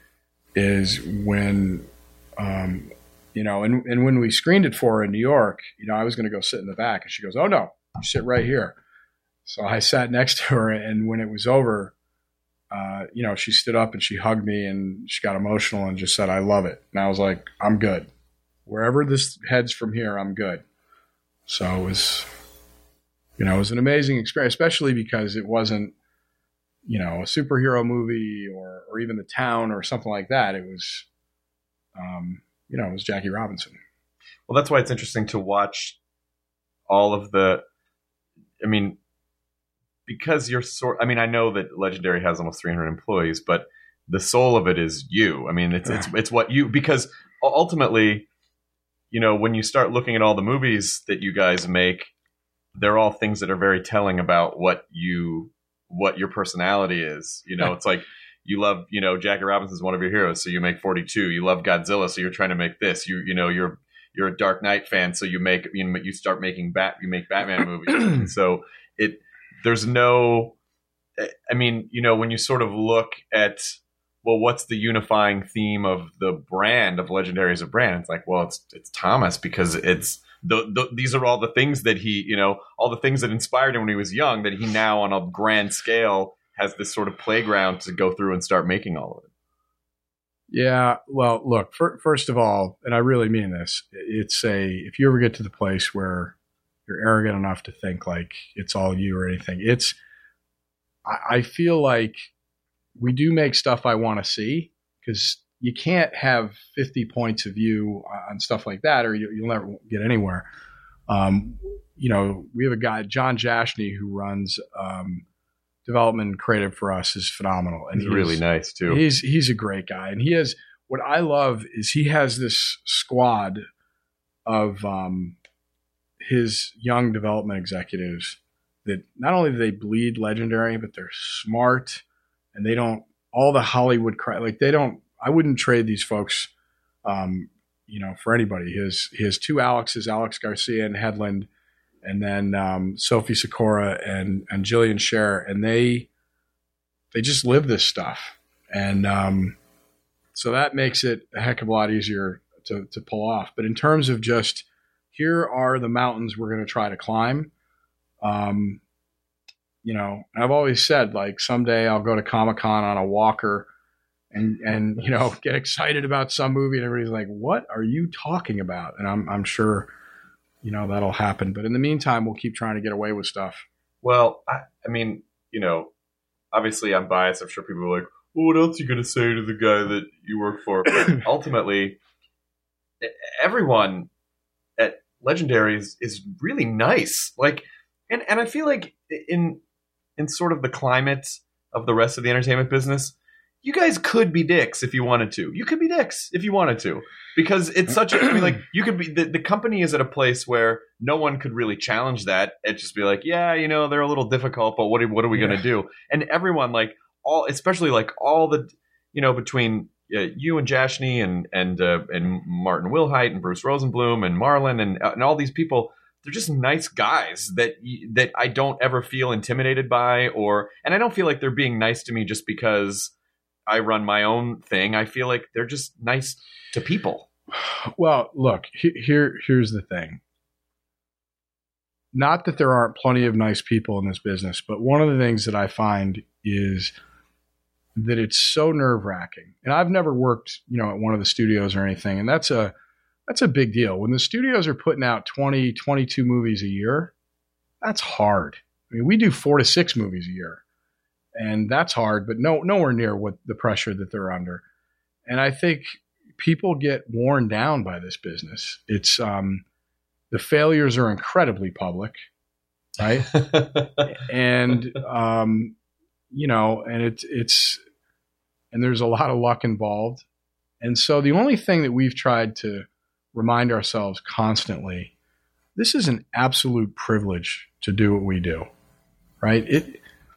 is when, um, you know, and, and when we screened it for her in New York, you know, I was going to go sit in the back, and she goes, "Oh no, you sit right here." So I sat next to her, and when it was over, uh, you know, she stood up and she hugged me and she got emotional and just said, "I love it." And I was like, "I'm good. Wherever this heads from here, I'm good." So it was, you know, it was an amazing experience, especially because it wasn't, you know, a superhero movie or, or even The Town or something like that. It was, um, you know, it was Jackie Robinson. Well, that's why it's interesting to watch all of the, I mean, because you're sort, I mean, I know that Legendary has almost three hundred employees, but the soul of it is you. I mean, it's, it's, it's what you, because ultimately, you know, when you start looking at all the movies that you guys make, they're all things that are very telling about what you, what your personality is. You know, it's like you love, you know, Jackie Robinson's one of your heroes, so you make forty-two. You love Godzilla, so you're trying to make this. You, you know, you're you're a Dark Knight fan, so you make, you know, you start making bat, you make Batman movies. So it, there's no, I mean, you know, when you sort of look at, well, what's the unifying theme of the brand of Legendary as a brand? It's like, well, it's it's Thomas, because it's the, the these are all the things that he, you know, all the things that inspired him when he was young, that he now on a grand scale has this sort of playground to go through and start making all of it. Yeah, well, look, for, first of all, and I really mean this, it's a, if you ever get to the place where you're arrogant enough to think like it's all you or anything, it's, I, I feel like we do make stuff I want to see, because you can't have fifty points of view on stuff like that, or you, you'll never get anywhere. Um, you know, we have a guy, John Jashney, who runs um, development and creative for us, is phenomenal. And He's really nice too. He's he's a great guy, and he has, what I love is he has this squad of um, his young development executives that not only do they bleed Legendary, but they're smart, and they don't, all the Hollywood crap, like they don't, I wouldn't trade these folks, um, you know, for anybody. His he has two Alexes, Alex Garcia and Headland, and then um, Sophie Sikora and and Jillian Scher, and they they just live this stuff, and um, so that makes it a heck of a lot easier to to pull off. But in terms of just, here are the mountains we're going to try to climb. Um, you know, I've always said, like, someday I'll go to Comic-Con on a walker and, and, you know, get excited about some movie, and everybody's like, "What are you talking about?" And I'm, I'm sure, you know, that'll happen. But in the meantime, we'll keep trying to get away with stuff. Well, I, I mean, you know, obviously I'm biased. I'm sure people are like, "Well, what else are you going to say to the guy that you work for?" But ultimately, everyone at Legendary is, is really nice. Like, and, and I feel like in, in sort of the climate of the rest of the entertainment business, you guys could be dicks if you wanted to. You could be dicks if you wanted to, because it's such a, I mean, like, you could be, the, the company is at a place where no one could really challenge that. It'd just be like, yeah, you know, they're a little difficult, but what are, what are we yeah. going to do? And everyone, like, all, especially like all the, you know, between uh, you and Jashny and, and, uh, and Martin Wilhite and Bruce Rosenblum and Marlon and, uh, and all these people, they're just nice guys that that I don't ever feel intimidated by, or, and I don't feel like they're being nice to me just because I run my own thing. I feel like they're just nice to people. Well, look, he, here, here's the thing. Not that there aren't plenty of nice people in this business, but one of the things that I find is that it's so nerve-wracking. And I've never worked, you know, at one of the studios or anything, and that's a that's a big deal. When the studios are putting out twenty, twenty-two movies a year, that's hard. I mean, we do four to six movies a year. And that's hard, but no, nowhere near what the pressure that they're under. And I think people get worn down by this business. It's um, the failures are incredibly public, right? and um, you know, and it's it's and there's a lot of luck involved. And so the only thing that we've tried to remind ourselves constantly, this is an absolute privilege to do what we do, right? It.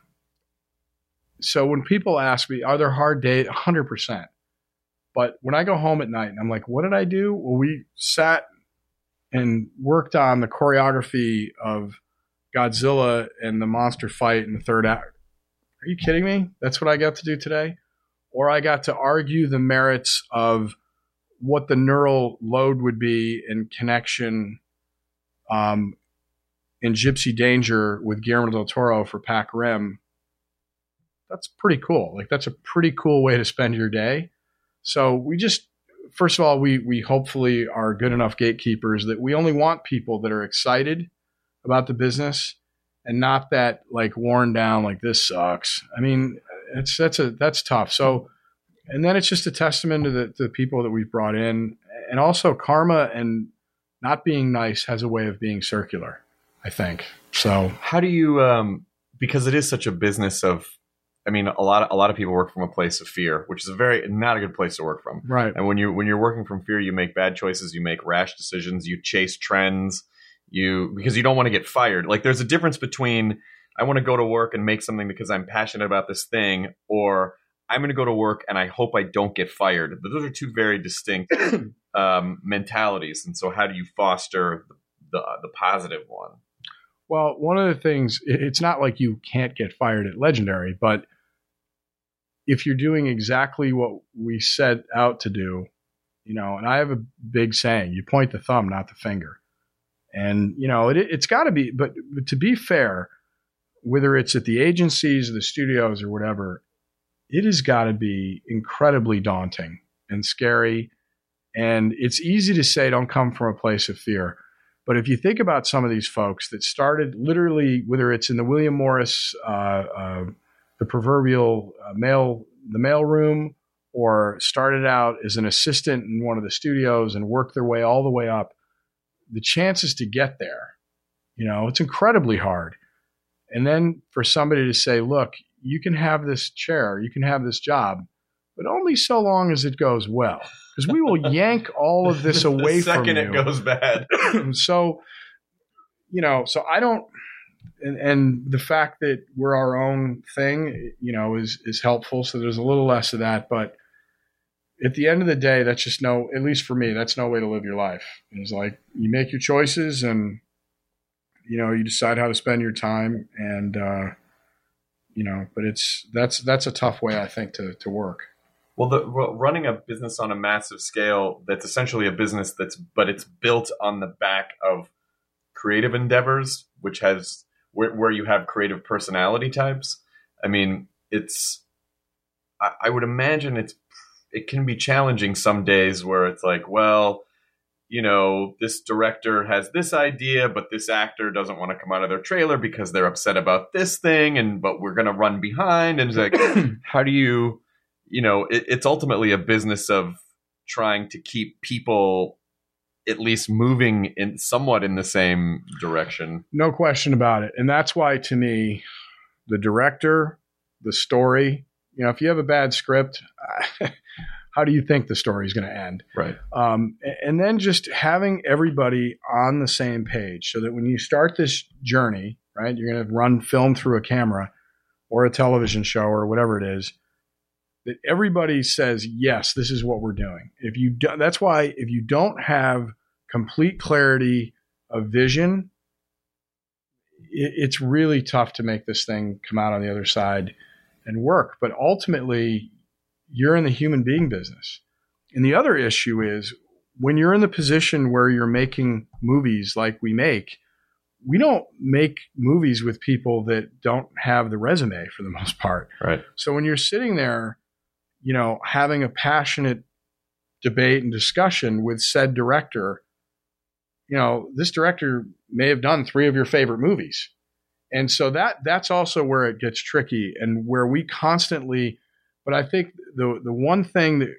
So when people ask me, are there hard days? one hundred percent. But when I go home at night and I'm like, what did I do? Well, we sat and worked on the choreography of Godzilla and the monster fight in the third act. Are you kidding me? That's what I got to do today? Or I got to argue the merits of what the neural load would be in connection um, in Gypsy Danger with Guillermo del Toro for Pac Rim. That's pretty cool. Like, that's a pretty cool way to spend your day. So we just, first of all, we we hopefully are good enough gatekeepers that we only want people that are excited about the business and not that like worn down, like this sucks. I mean, it's that's a that's tough. So, and then it's just a testament to the, to the people that we've brought in, and also karma and not being nice has a way of being circular, I think. So how do you, um, because it is such a business of, I mean, a lot of, a lot of people work from a place of fear, which is a very not a good place to work from. Right. And when you when you're working from fear, you make bad choices, you make rash decisions, you chase trends, you because you don't want to get fired. Like, there's a difference between I want to go to work and make something because I'm passionate about this thing, or I'm going to go to work and I hope I don't get fired. But those are two very distinct um, mentalities. And so, how do you foster the the, the positive one? Well, one of the things, it's not like you can't get fired at Legendary, but if you're doing exactly what we set out to do, you know, and I have a big saying, you point the thumb, not the finger. And, you know, it, it's got to be, but, but to be fair, whether it's at the agencies or the studios or whatever, it has got to be incredibly daunting and scary. And it's easy to say, don't come from a place of fear. But if you think about some of these folks that started literally, whether it's in the William Morris, uh, uh, the proverbial uh, mail, the mail room, or started out as an assistant in one of the studios and worked their way all the way up, the chances to get there, you know, it's incredibly hard. And then for somebody to say, look, you can have this chair, you can have this job, but only so long as it goes well, because we will yank all of this away from you. The second it goes bad. So, you know, so I don't, And, and the fact that we're our own thing, you know, is is helpful. So there's a little less of that. But at the end of the day, that's just no, at least for me, that's no way to live your life. It's like you make your choices and, you know, you decide how to spend your time. And, uh, you know, but it's that's that's a tough way, I think, to, to work. Well, the, running a business on a massive scale, that's essentially a business that's, but it's built on the back of creative endeavors, which has, Where, where you have creative personality types. I mean, it's, I, I would imagine it's, it can be challenging some days where it's like, well, you know, this director has this idea, but this actor doesn't want to come out of their trailer because they're upset about this thing. And, but we're going to run behind. And it's like, how do you, you know, it, it's ultimately a business of trying to keep people at least moving in somewhat in the same direction. No question about it. And that's why, to me, the director, the story. You know, if you have a bad script, how do you think the story is going to end? Right. Um, and then just having everybody on the same page so that when you start this journey, right, you're going to run film through a camera or a television show or whatever it is, that everybody says, yes, this is what we're doing. If you do, that's why if you don't have complete clarity of vision, it, it's really tough to make this thing come out on the other side and work. But ultimately, you're in the human being business. And the other issue is when you're in the position where you're making movies like we make, we don't make movies with people that don't have the resume for the most part. Right. So when you're sitting there, you know, having a passionate debate and discussion with said director, you know, this director may have done three of your favorite movies. And so that that's also where it gets tricky and where we constantly, but I think the the one thing that,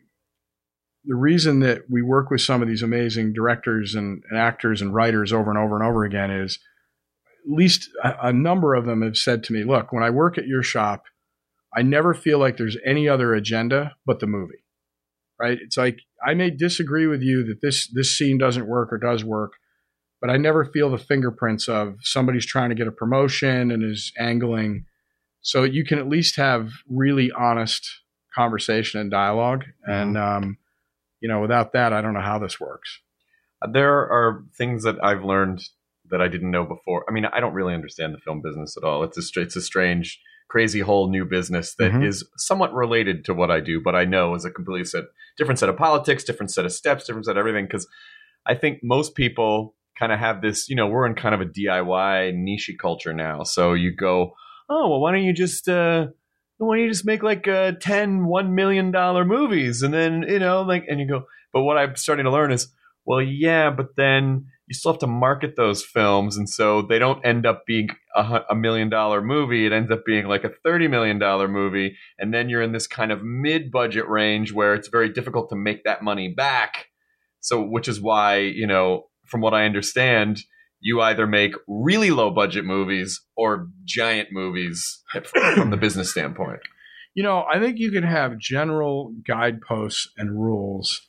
the reason that we work with some of these amazing directors and, and actors and writers over and over and over again is at least a, a number of them have said to me, look, when I work at your shop, I never feel like there's any other agenda but the movie, right? It's like I may disagree with you that this this scene doesn't work or does work, but I never feel the fingerprints of somebody's trying to get a promotion and is angling. So you can at least have really honest conversation and dialogue. Mm-hmm. And, um, you know, without that, I don't know how this works. There are things that I've learned that I didn't know before. I mean, I don't really understand the film business at all. It's a, it's a strange, crazy whole new business that mm-hmm. is somewhat related to what I do, but I know is a completely set, different set of politics, different set of steps, different set of everything. Because I think most people kind of have this, you know, we're in kind of a D I Y niche culture now. So you go, oh, well, why don't you just, uh, why don't you just make like uh, ten one million dollars movies? And then, you know, like, and you go, but what I'm starting to learn is, well, yeah, but then you still have to market those films. And so they don't end up being a, a million dollar movie. It ends up being like a thirty million dollars movie. And then you're in this kind of mid budget range where it's very difficult to make that money back. So, which is why, you know, from what I understand, you either make really low budget movies or giant movies from the business standpoint. You know, I think you can have general guideposts and rules.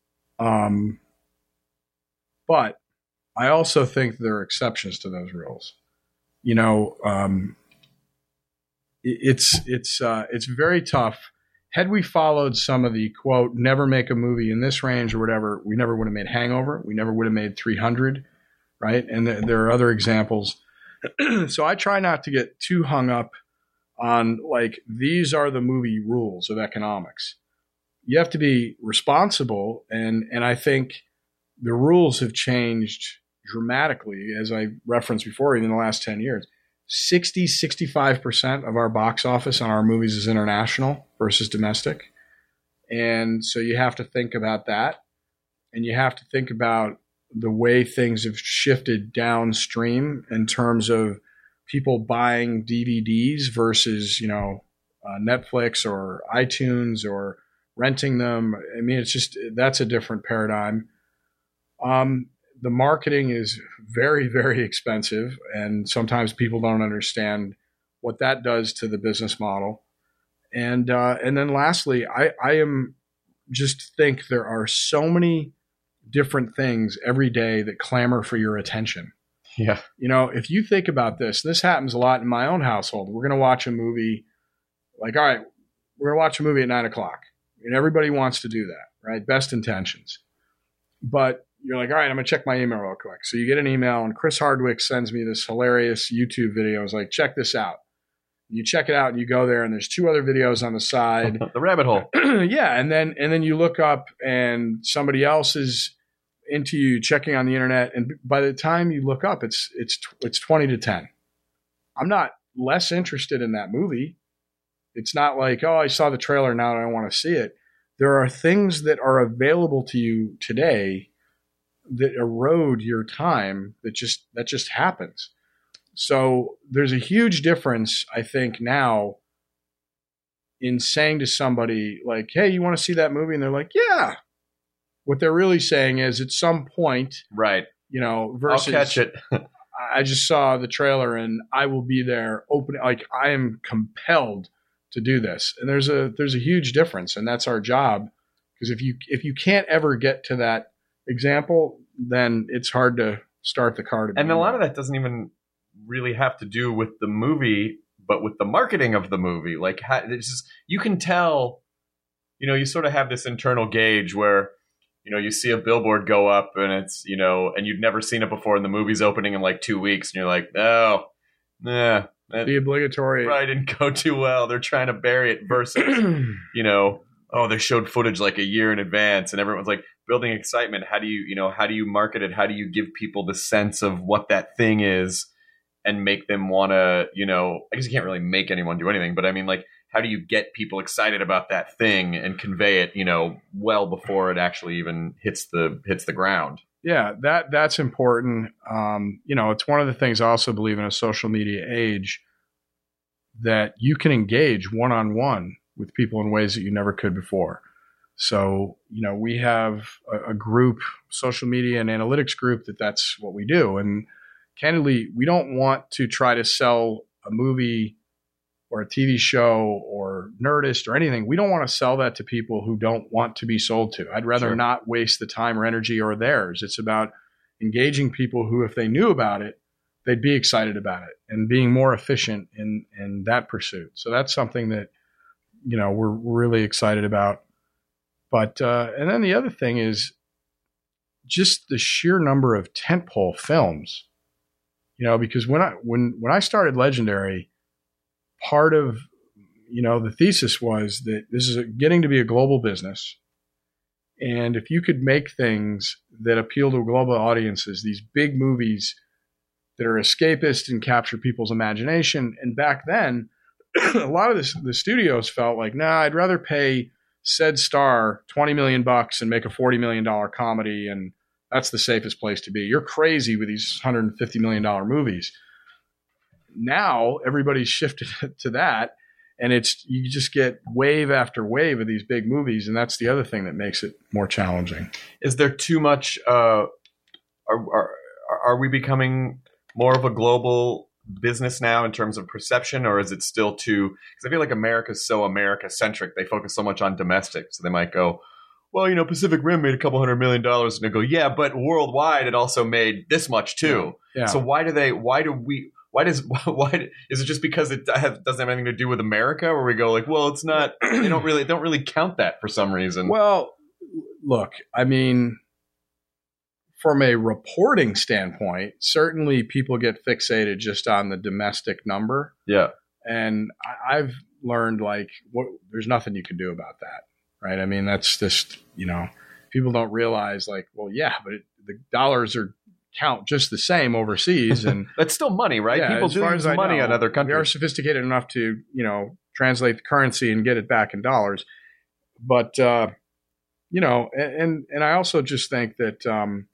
Um, but I also think there are exceptions to those rules. You know, um, it's it's uh, it's very tough. Had we followed some of the quote, never make a movie in this range or whatever, we never would have made Hangover. We never would have made three hundred, right? And th- there are other examples. So I try not to get too hung up on like, these are the movie rules of economics. You have to be responsible. And, and I think the rules have changed dramatically, as I referenced before, even in the last ten years. sixty, sixty-five percent of our box office on our movies is international versus domestic. And so you have to think about that. And you have to think about the way things have shifted downstream in terms of people buying D V Ds versus, you know, uh, Netflix or iTunes or renting them. I mean, it's just, that's a different paradigm. Um, The marketing is very, very expensive, and sometimes people don't understand what that does to the business model. And uh, and then lastly, I, I am just think there are so many different things every day that clamor for your attention. Yeah. You know, if you think about this, this happens a lot in my own household. We're going to watch a movie, like, all right, we're going to watch a movie at nine o'clock. And everybody wants to do that, right? Best intentions. But you're like, all right, I'm going to check my email real quick. So you get an email, and Chris Hardwick sends me this hilarious YouTube video. It's like, check this out. You check it out, and you go there, and there's two other videos on the side. The rabbit hole. Yeah, and then and then you look up, and somebody else is into you checking on the internet, and by the time you look up, it's it's it's twenty to ten. I'm not less interested in that movie. It's not like, oh, I saw the trailer, now I don't want to see it. There are things that are available to you today that erode your time. That just that just happens. So there's a huge difference, I think, now in saying to somebody like, hey, you want to see that movie? And they're like, yeah. What they're really saying is, at some point, right? You know, versus I'll catch it. I just saw the trailer and I will be there opening. Like I am compelled to do this. And there's a, there's a huge difference, and that's our job. Because if you, if you can't ever get to that example, then it's hard to start the car. To and a lot of that doesn't even really have to do with the movie, but with the marketing of the movie. Like how, it's just, you can tell, you know, you sort of have this internal gauge where, you know, you see a billboard go up and it's, you know, and you've never seen it before and the movie's opening in like two weeks and you're like, oh, nah. That, the obligatory. Probably didn't go too well. They're trying to bury it versus, you know, oh, they showed footage like a year in advance and everyone's like building excitement. How do you, you know, how do you market it? How do you give people the sense of what that thing is and make them want to, you know, I guess you can't really make anyone do anything, but I mean, like, how do you get people excited about that thing and convey it, you know, well before it actually even hits the hits the ground? Yeah, that that's important. Um, you know, it's one of the things I also believe in a social media age that you can engage one-on-one with people in ways that you never could before. So, you know, we have a, a group, social media and analytics group, that that's what we do. And candidly, we don't want to try to sell a movie or a T V show or Nerdist or anything. We don't want to sell that to people who don't want to be sold to. I'd rather Sure. not waste the time or energy or theirs. It's about engaging people who, if they knew about it, they'd be excited about it and being more efficient in, in that pursuit. So that's something that, you know, we're, we're really excited about. But, uh, and then the other thing is just the sheer number of tentpole films, you know, because when I, when, when I started Legendary, part of, you know, the thesis was that this is a, getting to be a global business. And if you could make things that appeal to global audiences, these big movies that are escapist and capture people's imagination. And back then, a lot of this, the studios felt like, nah, I'd rather pay said star twenty million bucks and make a forty million dollars comedy. And that's the safest place to be. You're crazy with these one hundred fifty million dollars movies. Now everybody's shifted to that, and it's, you just get wave after wave of these big movies. And that's the other thing that makes it more challenging. Is there too much, uh, are, are, are we becoming more of a global business now in terms of perception, or is it still too, because I feel like America's so America centric. They focus so much on domestic. So they might go, well, you know, Pacific Rim made a couple hundred million dollars, and they go, yeah, but worldwide it also made this much too. Yeah. So why do they, why do we, Why does why is it just because it have, doesn't have anything to do with America, where we go like, well, it's not, they don't really don't really count that for some reason? Well, look, I mean, from a reporting standpoint, certainly people get fixated just on the domestic number. Yeah, and I, I've learned like, what, there's nothing you can do about that, right? I mean, that's just, you know, people don't realize like, well, yeah, but it, the dollars are. Count just the same overseas, and that's still money, right? Yeah, people do use money know, on other countries. We are sophisticated enough to, you know, translate the currency and get it back in dollars. But uh, you know, and and I also just think that um,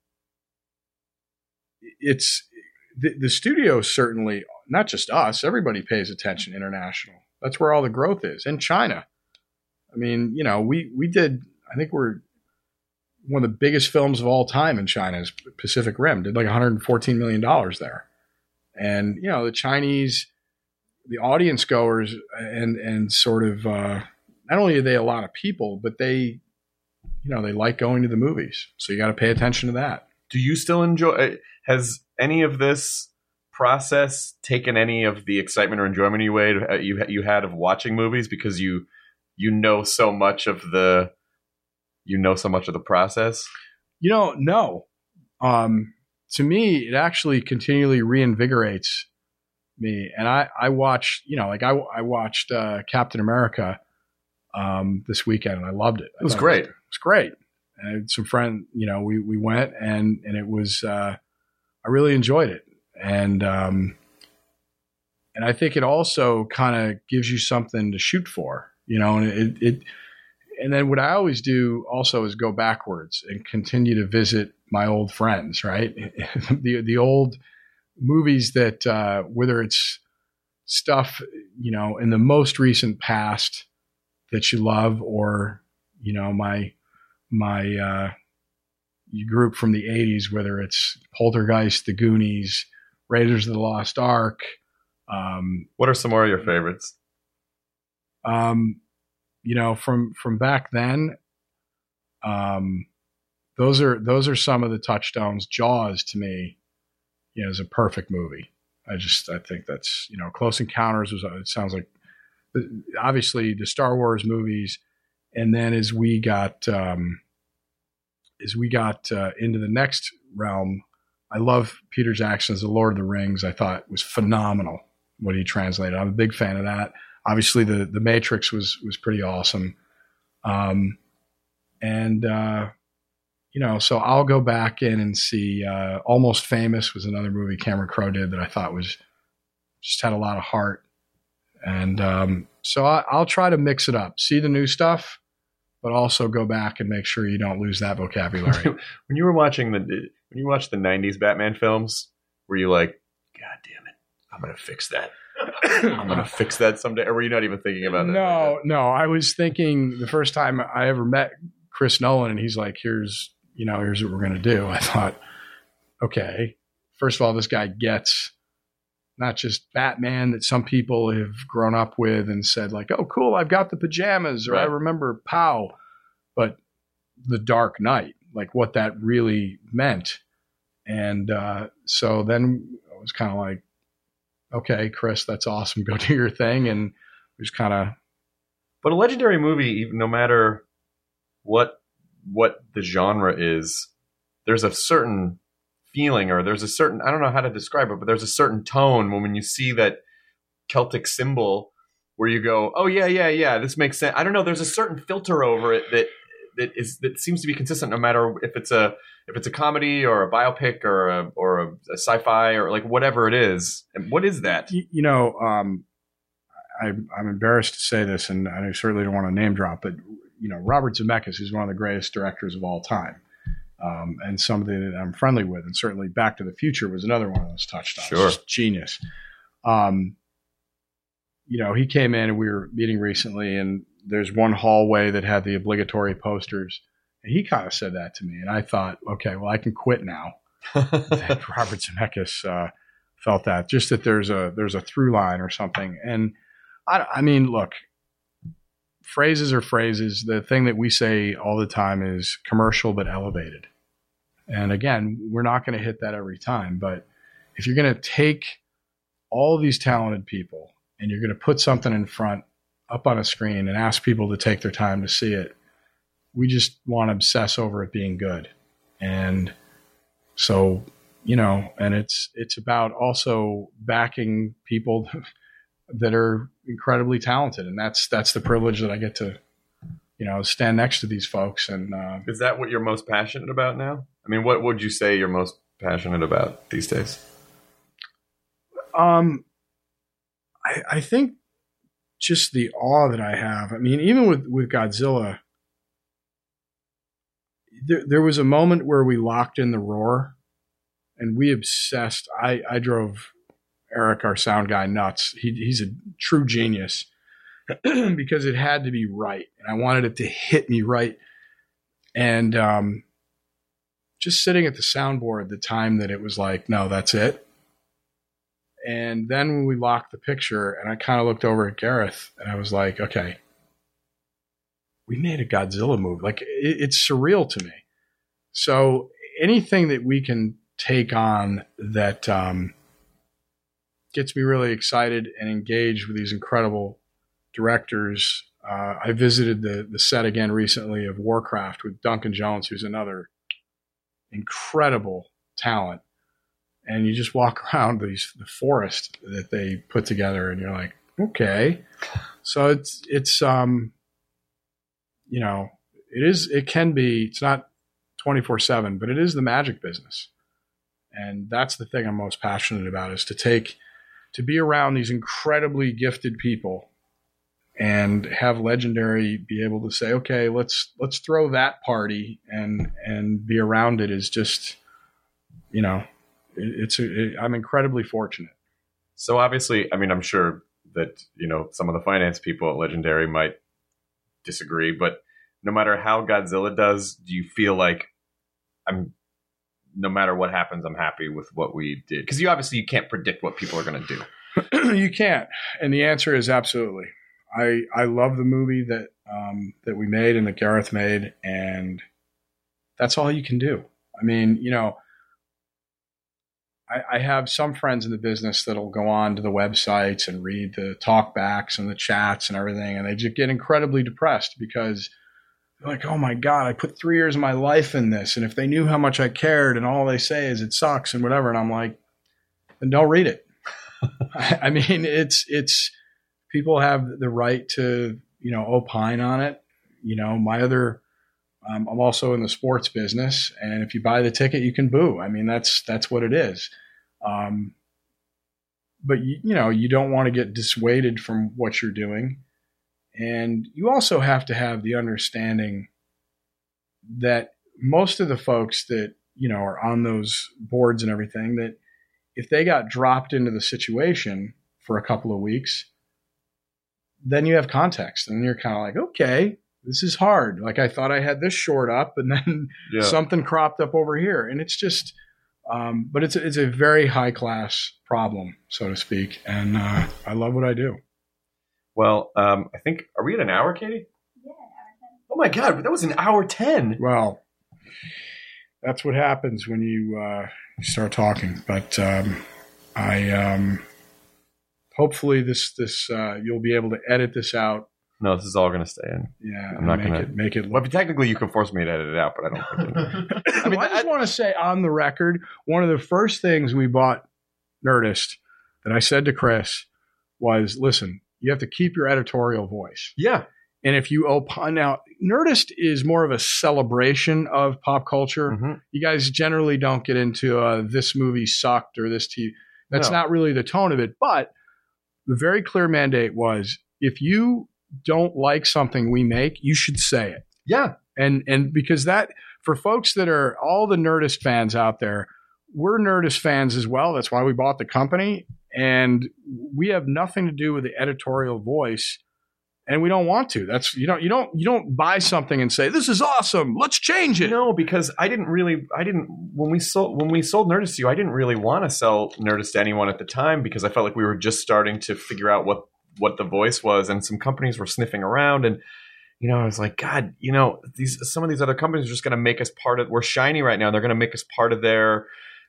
it's the, the studio, certainly not just us. Everybody pays attention international. That's where all the growth is. In China, I mean, you know, we we did. I think we're one of the biggest films of all time in China is Pacific Rim. Did like one hundred fourteen million dollars there. And, you know, the Chinese, the audience goers and, and sort of, uh, not only are they a lot of people, but they, you know, they like going to the movies. So you got to pay attention to that. Do you still enjoy, has any of this process taken any of the excitement or enjoyment you had, you, you had of watching movies, because you, you know so much of the, you know so much of the process? You know, no. Um, to me, it actually continually reinvigorates me. And I, I watched, you know, like I, I watched uh, Captain America um, this weekend, and I loved it. It was great. It was, it was great. And I had some friend, you know, we, we went and, and it was, uh, I really enjoyed it. And, um, and I think it also kind of gives you something to shoot for, you know, and it, it, and then what I always do also is go backwards and continue to visit my old friends, right? the the old movies that, uh, whether it's stuff, you know, in the most recent past that you love, or, you know, my, my, uh, group from the eighties, whether it's Poltergeist, The Goonies, Raiders of the Lost Ark. Um, what are some more of your favorites? Um, you know, from from back then, um, those are those are some of the touchstones. Jaws, to me, you know, is a perfect movie. I just I think that's, you know, Close Encounters was. It sounds like obviously the Star Wars movies, and then as we got um, as we got uh, into the next realm, I love Peter Jackson's The Lord of the Rings. I thought was phenomenal what he translated. I'm a big fan of that. Obviously, the the Matrix was was pretty awesome, um, and uh, you know, so I'll go back in and see. Uh, Almost Famous was another movie Cameron Crowe did that I thought was just had a lot of heart, and um, so I, I'll try to mix it up. See the new stuff, but also go back and make sure you don't lose that vocabulary. When you were watching the when you watched the nineties Batman films, were you like, God damn it, I'm gonna fix that. I'm gonna fix that someday, or were you not even thinking about that? No, like no. I was thinking the first time I ever met Chris Nolan, and he's like, "Here's, you know, here's what we're gonna do." I thought, okay, first of all, this guy gets not just Batman that some people have grown up with and said like, "Oh, cool, I've got the pajamas," or right. I remember Pow, but the Dark Knight, like what that really meant, and uh, so then I was kind of like, okay, Chris, that's awesome. Go do your thing. And just kind of. But a legendary movie, no matter what what the genre is, there's a certain feeling, or there's a certain, I don't know how to describe it, but there's a certain tone when, when you see that Celtic symbol where you go, oh, yeah, yeah, yeah, this makes sense. I don't know. There's a certain filter over it that that is that seems to be consistent no matter if it's a if it's a comedy or a biopic or a or a, a sci-fi or like whatever it is. And what is that? You, you know, um, I, I'm embarrassed to say this, and I certainly don't want to name drop, but you know, Robert Zemeckis is one of the greatest directors of all time, um, and somebody that I'm friendly with, and certainly Back to the Future was another one of those touchdowns. Sure, just genius. Um, you know, he came in and we were meeting recently, and there's one hallway that had the obligatory posters. And he kind of said that to me. And I thought, okay, well, I can quit now. That Robert Zemeckis uh, felt that. Just that there's a there's a through line or something. And I, I mean, look, phrases are phrases. The thing that we say all the time is commercial but elevated. And again, we're not going to hit that every time. But if you're going to take all these talented people and you're going to put something in front up on a screen and ask people to take their time to see it, we just want to obsess over it being good. And so, you know, and it's it's about also backing people that are incredibly talented. And that's that's the privilege that I get to, you know, stand next to these folks. And uh, is that what you're most passionate about now? I mean, what would you say you're most passionate about these days? Um, I, I think just the awe that I have. I mean, even with, with Godzilla, there, there was a moment where we locked in the roar and we obsessed. I, I drove Eric, our sound guy, nuts. He, he's a true genius because it had to be right. And I wanted it to hit me right. And um, just sitting at the soundboard the time that it was like, no, that's it. And then when we locked the picture, and I kind of looked over at Gareth, and I was like, okay, we made a Godzilla movie. Like, it, it's surreal to me. So anything that we can take on that um, gets me really excited and engaged with these incredible directors. Uh, I visited the, the set again recently of Warcraft with Duncan Jones, who's another incredible talent. And you just walk around these the forest that they put together, and you're like, okay. So it's it's um, you know, it is it can be. It's not twenty-four seven, but it is the magic business, and that's the thing I'm most passionate about, is to take to be around these incredibly gifted people, and have Legendary be able to say, okay, let's let's throw that party, and and be around it is just, you know. It's it, I'm incredibly fortunate. So obviously, I mean, I'm sure that, you know, some of the finance people at Legendary might disagree, but no matter how Godzilla does, do you feel like, I'm no matter what happens, I'm happy with what we did. Because you obviously you can't predict what people are going to do. You can't, and the answer is absolutely. I I love the movie that um, that we made and that Gareth made, and that's all you can do. I mean, you know, I, I have some friends in the business that'll go on to the websites and read the talkbacks and the chats and everything, and they just get incredibly depressed because they're like, oh my God, I put three years of my life in this, and if they knew how much I cared, and all they say is it sucks and whatever, and I'm like, then don't read it. I, I mean, it's it's. People have the right to, you know, opine on it. You know, my other, um, I'm also in the sports business, and if you buy the ticket, you can boo. I mean, that's that's what it is. Um, but you, you know, you don't want to get dissuaded from what you're doing, and you also have to have the understanding that most of the folks that you know are on those boards and everything, that if they got dropped into the situation for a couple of weeks, then you have context and you're kind of like, okay, this is hard. Like I thought I had this short up and then yeah. something cropped up over here. And it's just, um, but it's, it's a very high class problem, so to speak. And uh, I love what I do. Well, um, I think, are we at an hour, Katie? Yeah, an hour ten. Oh my God, that was an hour ten. Well, that's what happens when you, uh, you start talking. But um, I, um, hopefully this this uh, you'll be able to edit this out. No, this is all going to stay in. Yeah, I'm not going to make it. Well, technically, you can force me to edit it out, but I don't think it. I mean, I just I, want to say on the record, one of the first things we bought Nerdist that I said to Chris was, "Listen, you have to keep your editorial voice." Yeah, and if you opine now, Nerdist is more of a celebration of pop culture. Mm-hmm. You guys generally don't get into uh, this movie sucked or this T V. That's no. not really the tone of it, but the very clear mandate was if you don't like something we make, you should say it. Yeah. And and because that, for folks that are all the Nerdist fans out there, we're Nerdist fans as well. That's why we bought the company. And we have nothing to do with the editorial voice. And we don't want to. That's you don't you don't you don't buy something and say, this is awesome, let's change it. No, because I didn't really I didn't when we sold when we sold Nerdist to you, I didn't really want to sell Nerdist to anyone at the time because I felt like we were just starting to figure out what what the voice was, and some companies were sniffing around, and you know, I was like, God, you know, these some of these other companies are just gonna make us part of we're shiny right now, they're gonna make us part of their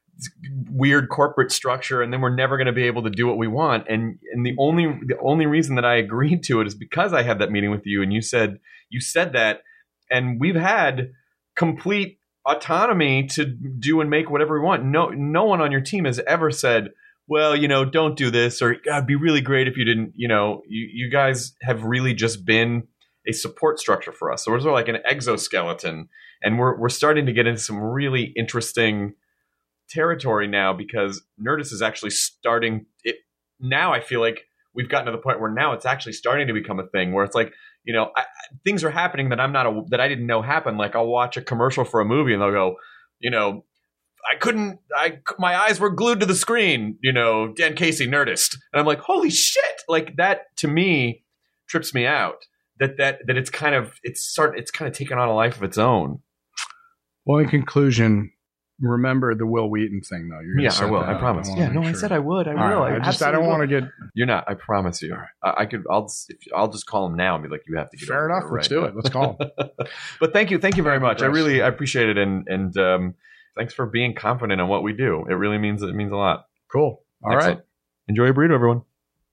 weird corporate structure, and then we're never going to be able to do what we want. And and the only the only reason that I agreed to it is because I had that meeting with you, and you said you said that, and we've had complete autonomy to do and make whatever we want. No no one on your team has ever said, well, you know, don't do this, or God, it'd be really great if you didn't. You know, you you guys have really just been a support structure for us. So we're sort of like an exoskeleton, and we're we're starting to get into some really interesting territory now because Nerdist is actually starting it now. I feel like we've gotten to the point where now it's actually starting to become a thing where it's like, you know, I, things are happening that I'm not a, that I didn't know happened. Like I'll watch a commercial for a movie and they'll go, you know, I couldn't, I, my eyes were glued to the screen, you know, Dan Casey, Nerdist. And I'm like, holy shit. Like that to me trips me out that, that, that it's kind of, it's start, it's kind of taken on a life of its own. Well, in conclusion, remember the Will Wheaton thing, though. You're yeah, I will. I promise. I yeah, no, sure. I said I would. I All will. Right. I, I just I don't want to get. You're not. I promise you. Right. I, I could. I'll. If, I'll just call him now and be like, you have to get. Fair enough. Right. Let's do it. Let's call him. But thank you. Thank you very much. I really I appreciate it, and and um, thanks for being confident in what we do. It really means it means a lot. Cool. All Excellent. Right. Enjoy your burrito, everyone.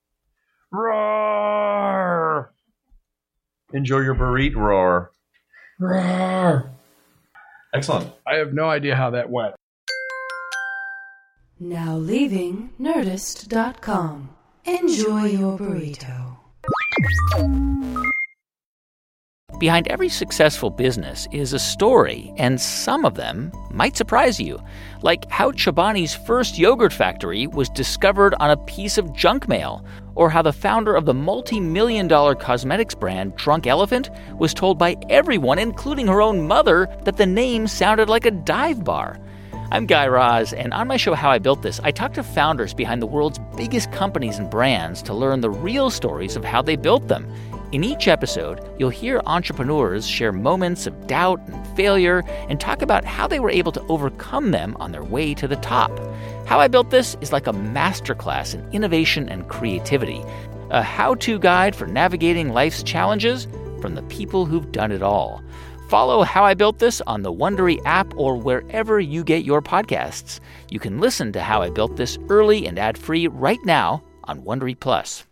Roar. Enjoy your burrito. Roar. Roar. Excellent. I have no idea how that went. Now leaving Nerdist dot com. Enjoy your burrito. Behind every successful business is a story, and some of them might surprise you. Like how Chobani's first yogurt factory was discovered on a piece of junk mail, or how the founder of the multi-million dollar cosmetics brand Drunk Elephant was told by everyone, including her own mother, that the name sounded like a dive bar. I'm Guy Raz, and on my show How I Built This, I talk to founders behind the world's biggest companies and brands to learn the real stories of how they built them. In each episode, you'll hear entrepreneurs share moments of doubt and failure and talk about how they were able to overcome them on their way to the top. How I Built This is like a masterclass in innovation and creativity, a how-to guide for navigating life's challenges from the people who've done it all. Follow How I Built This on the Wondery app or wherever you get your podcasts. You can listen to How I Built This early and ad-free right now on Wondery Plus.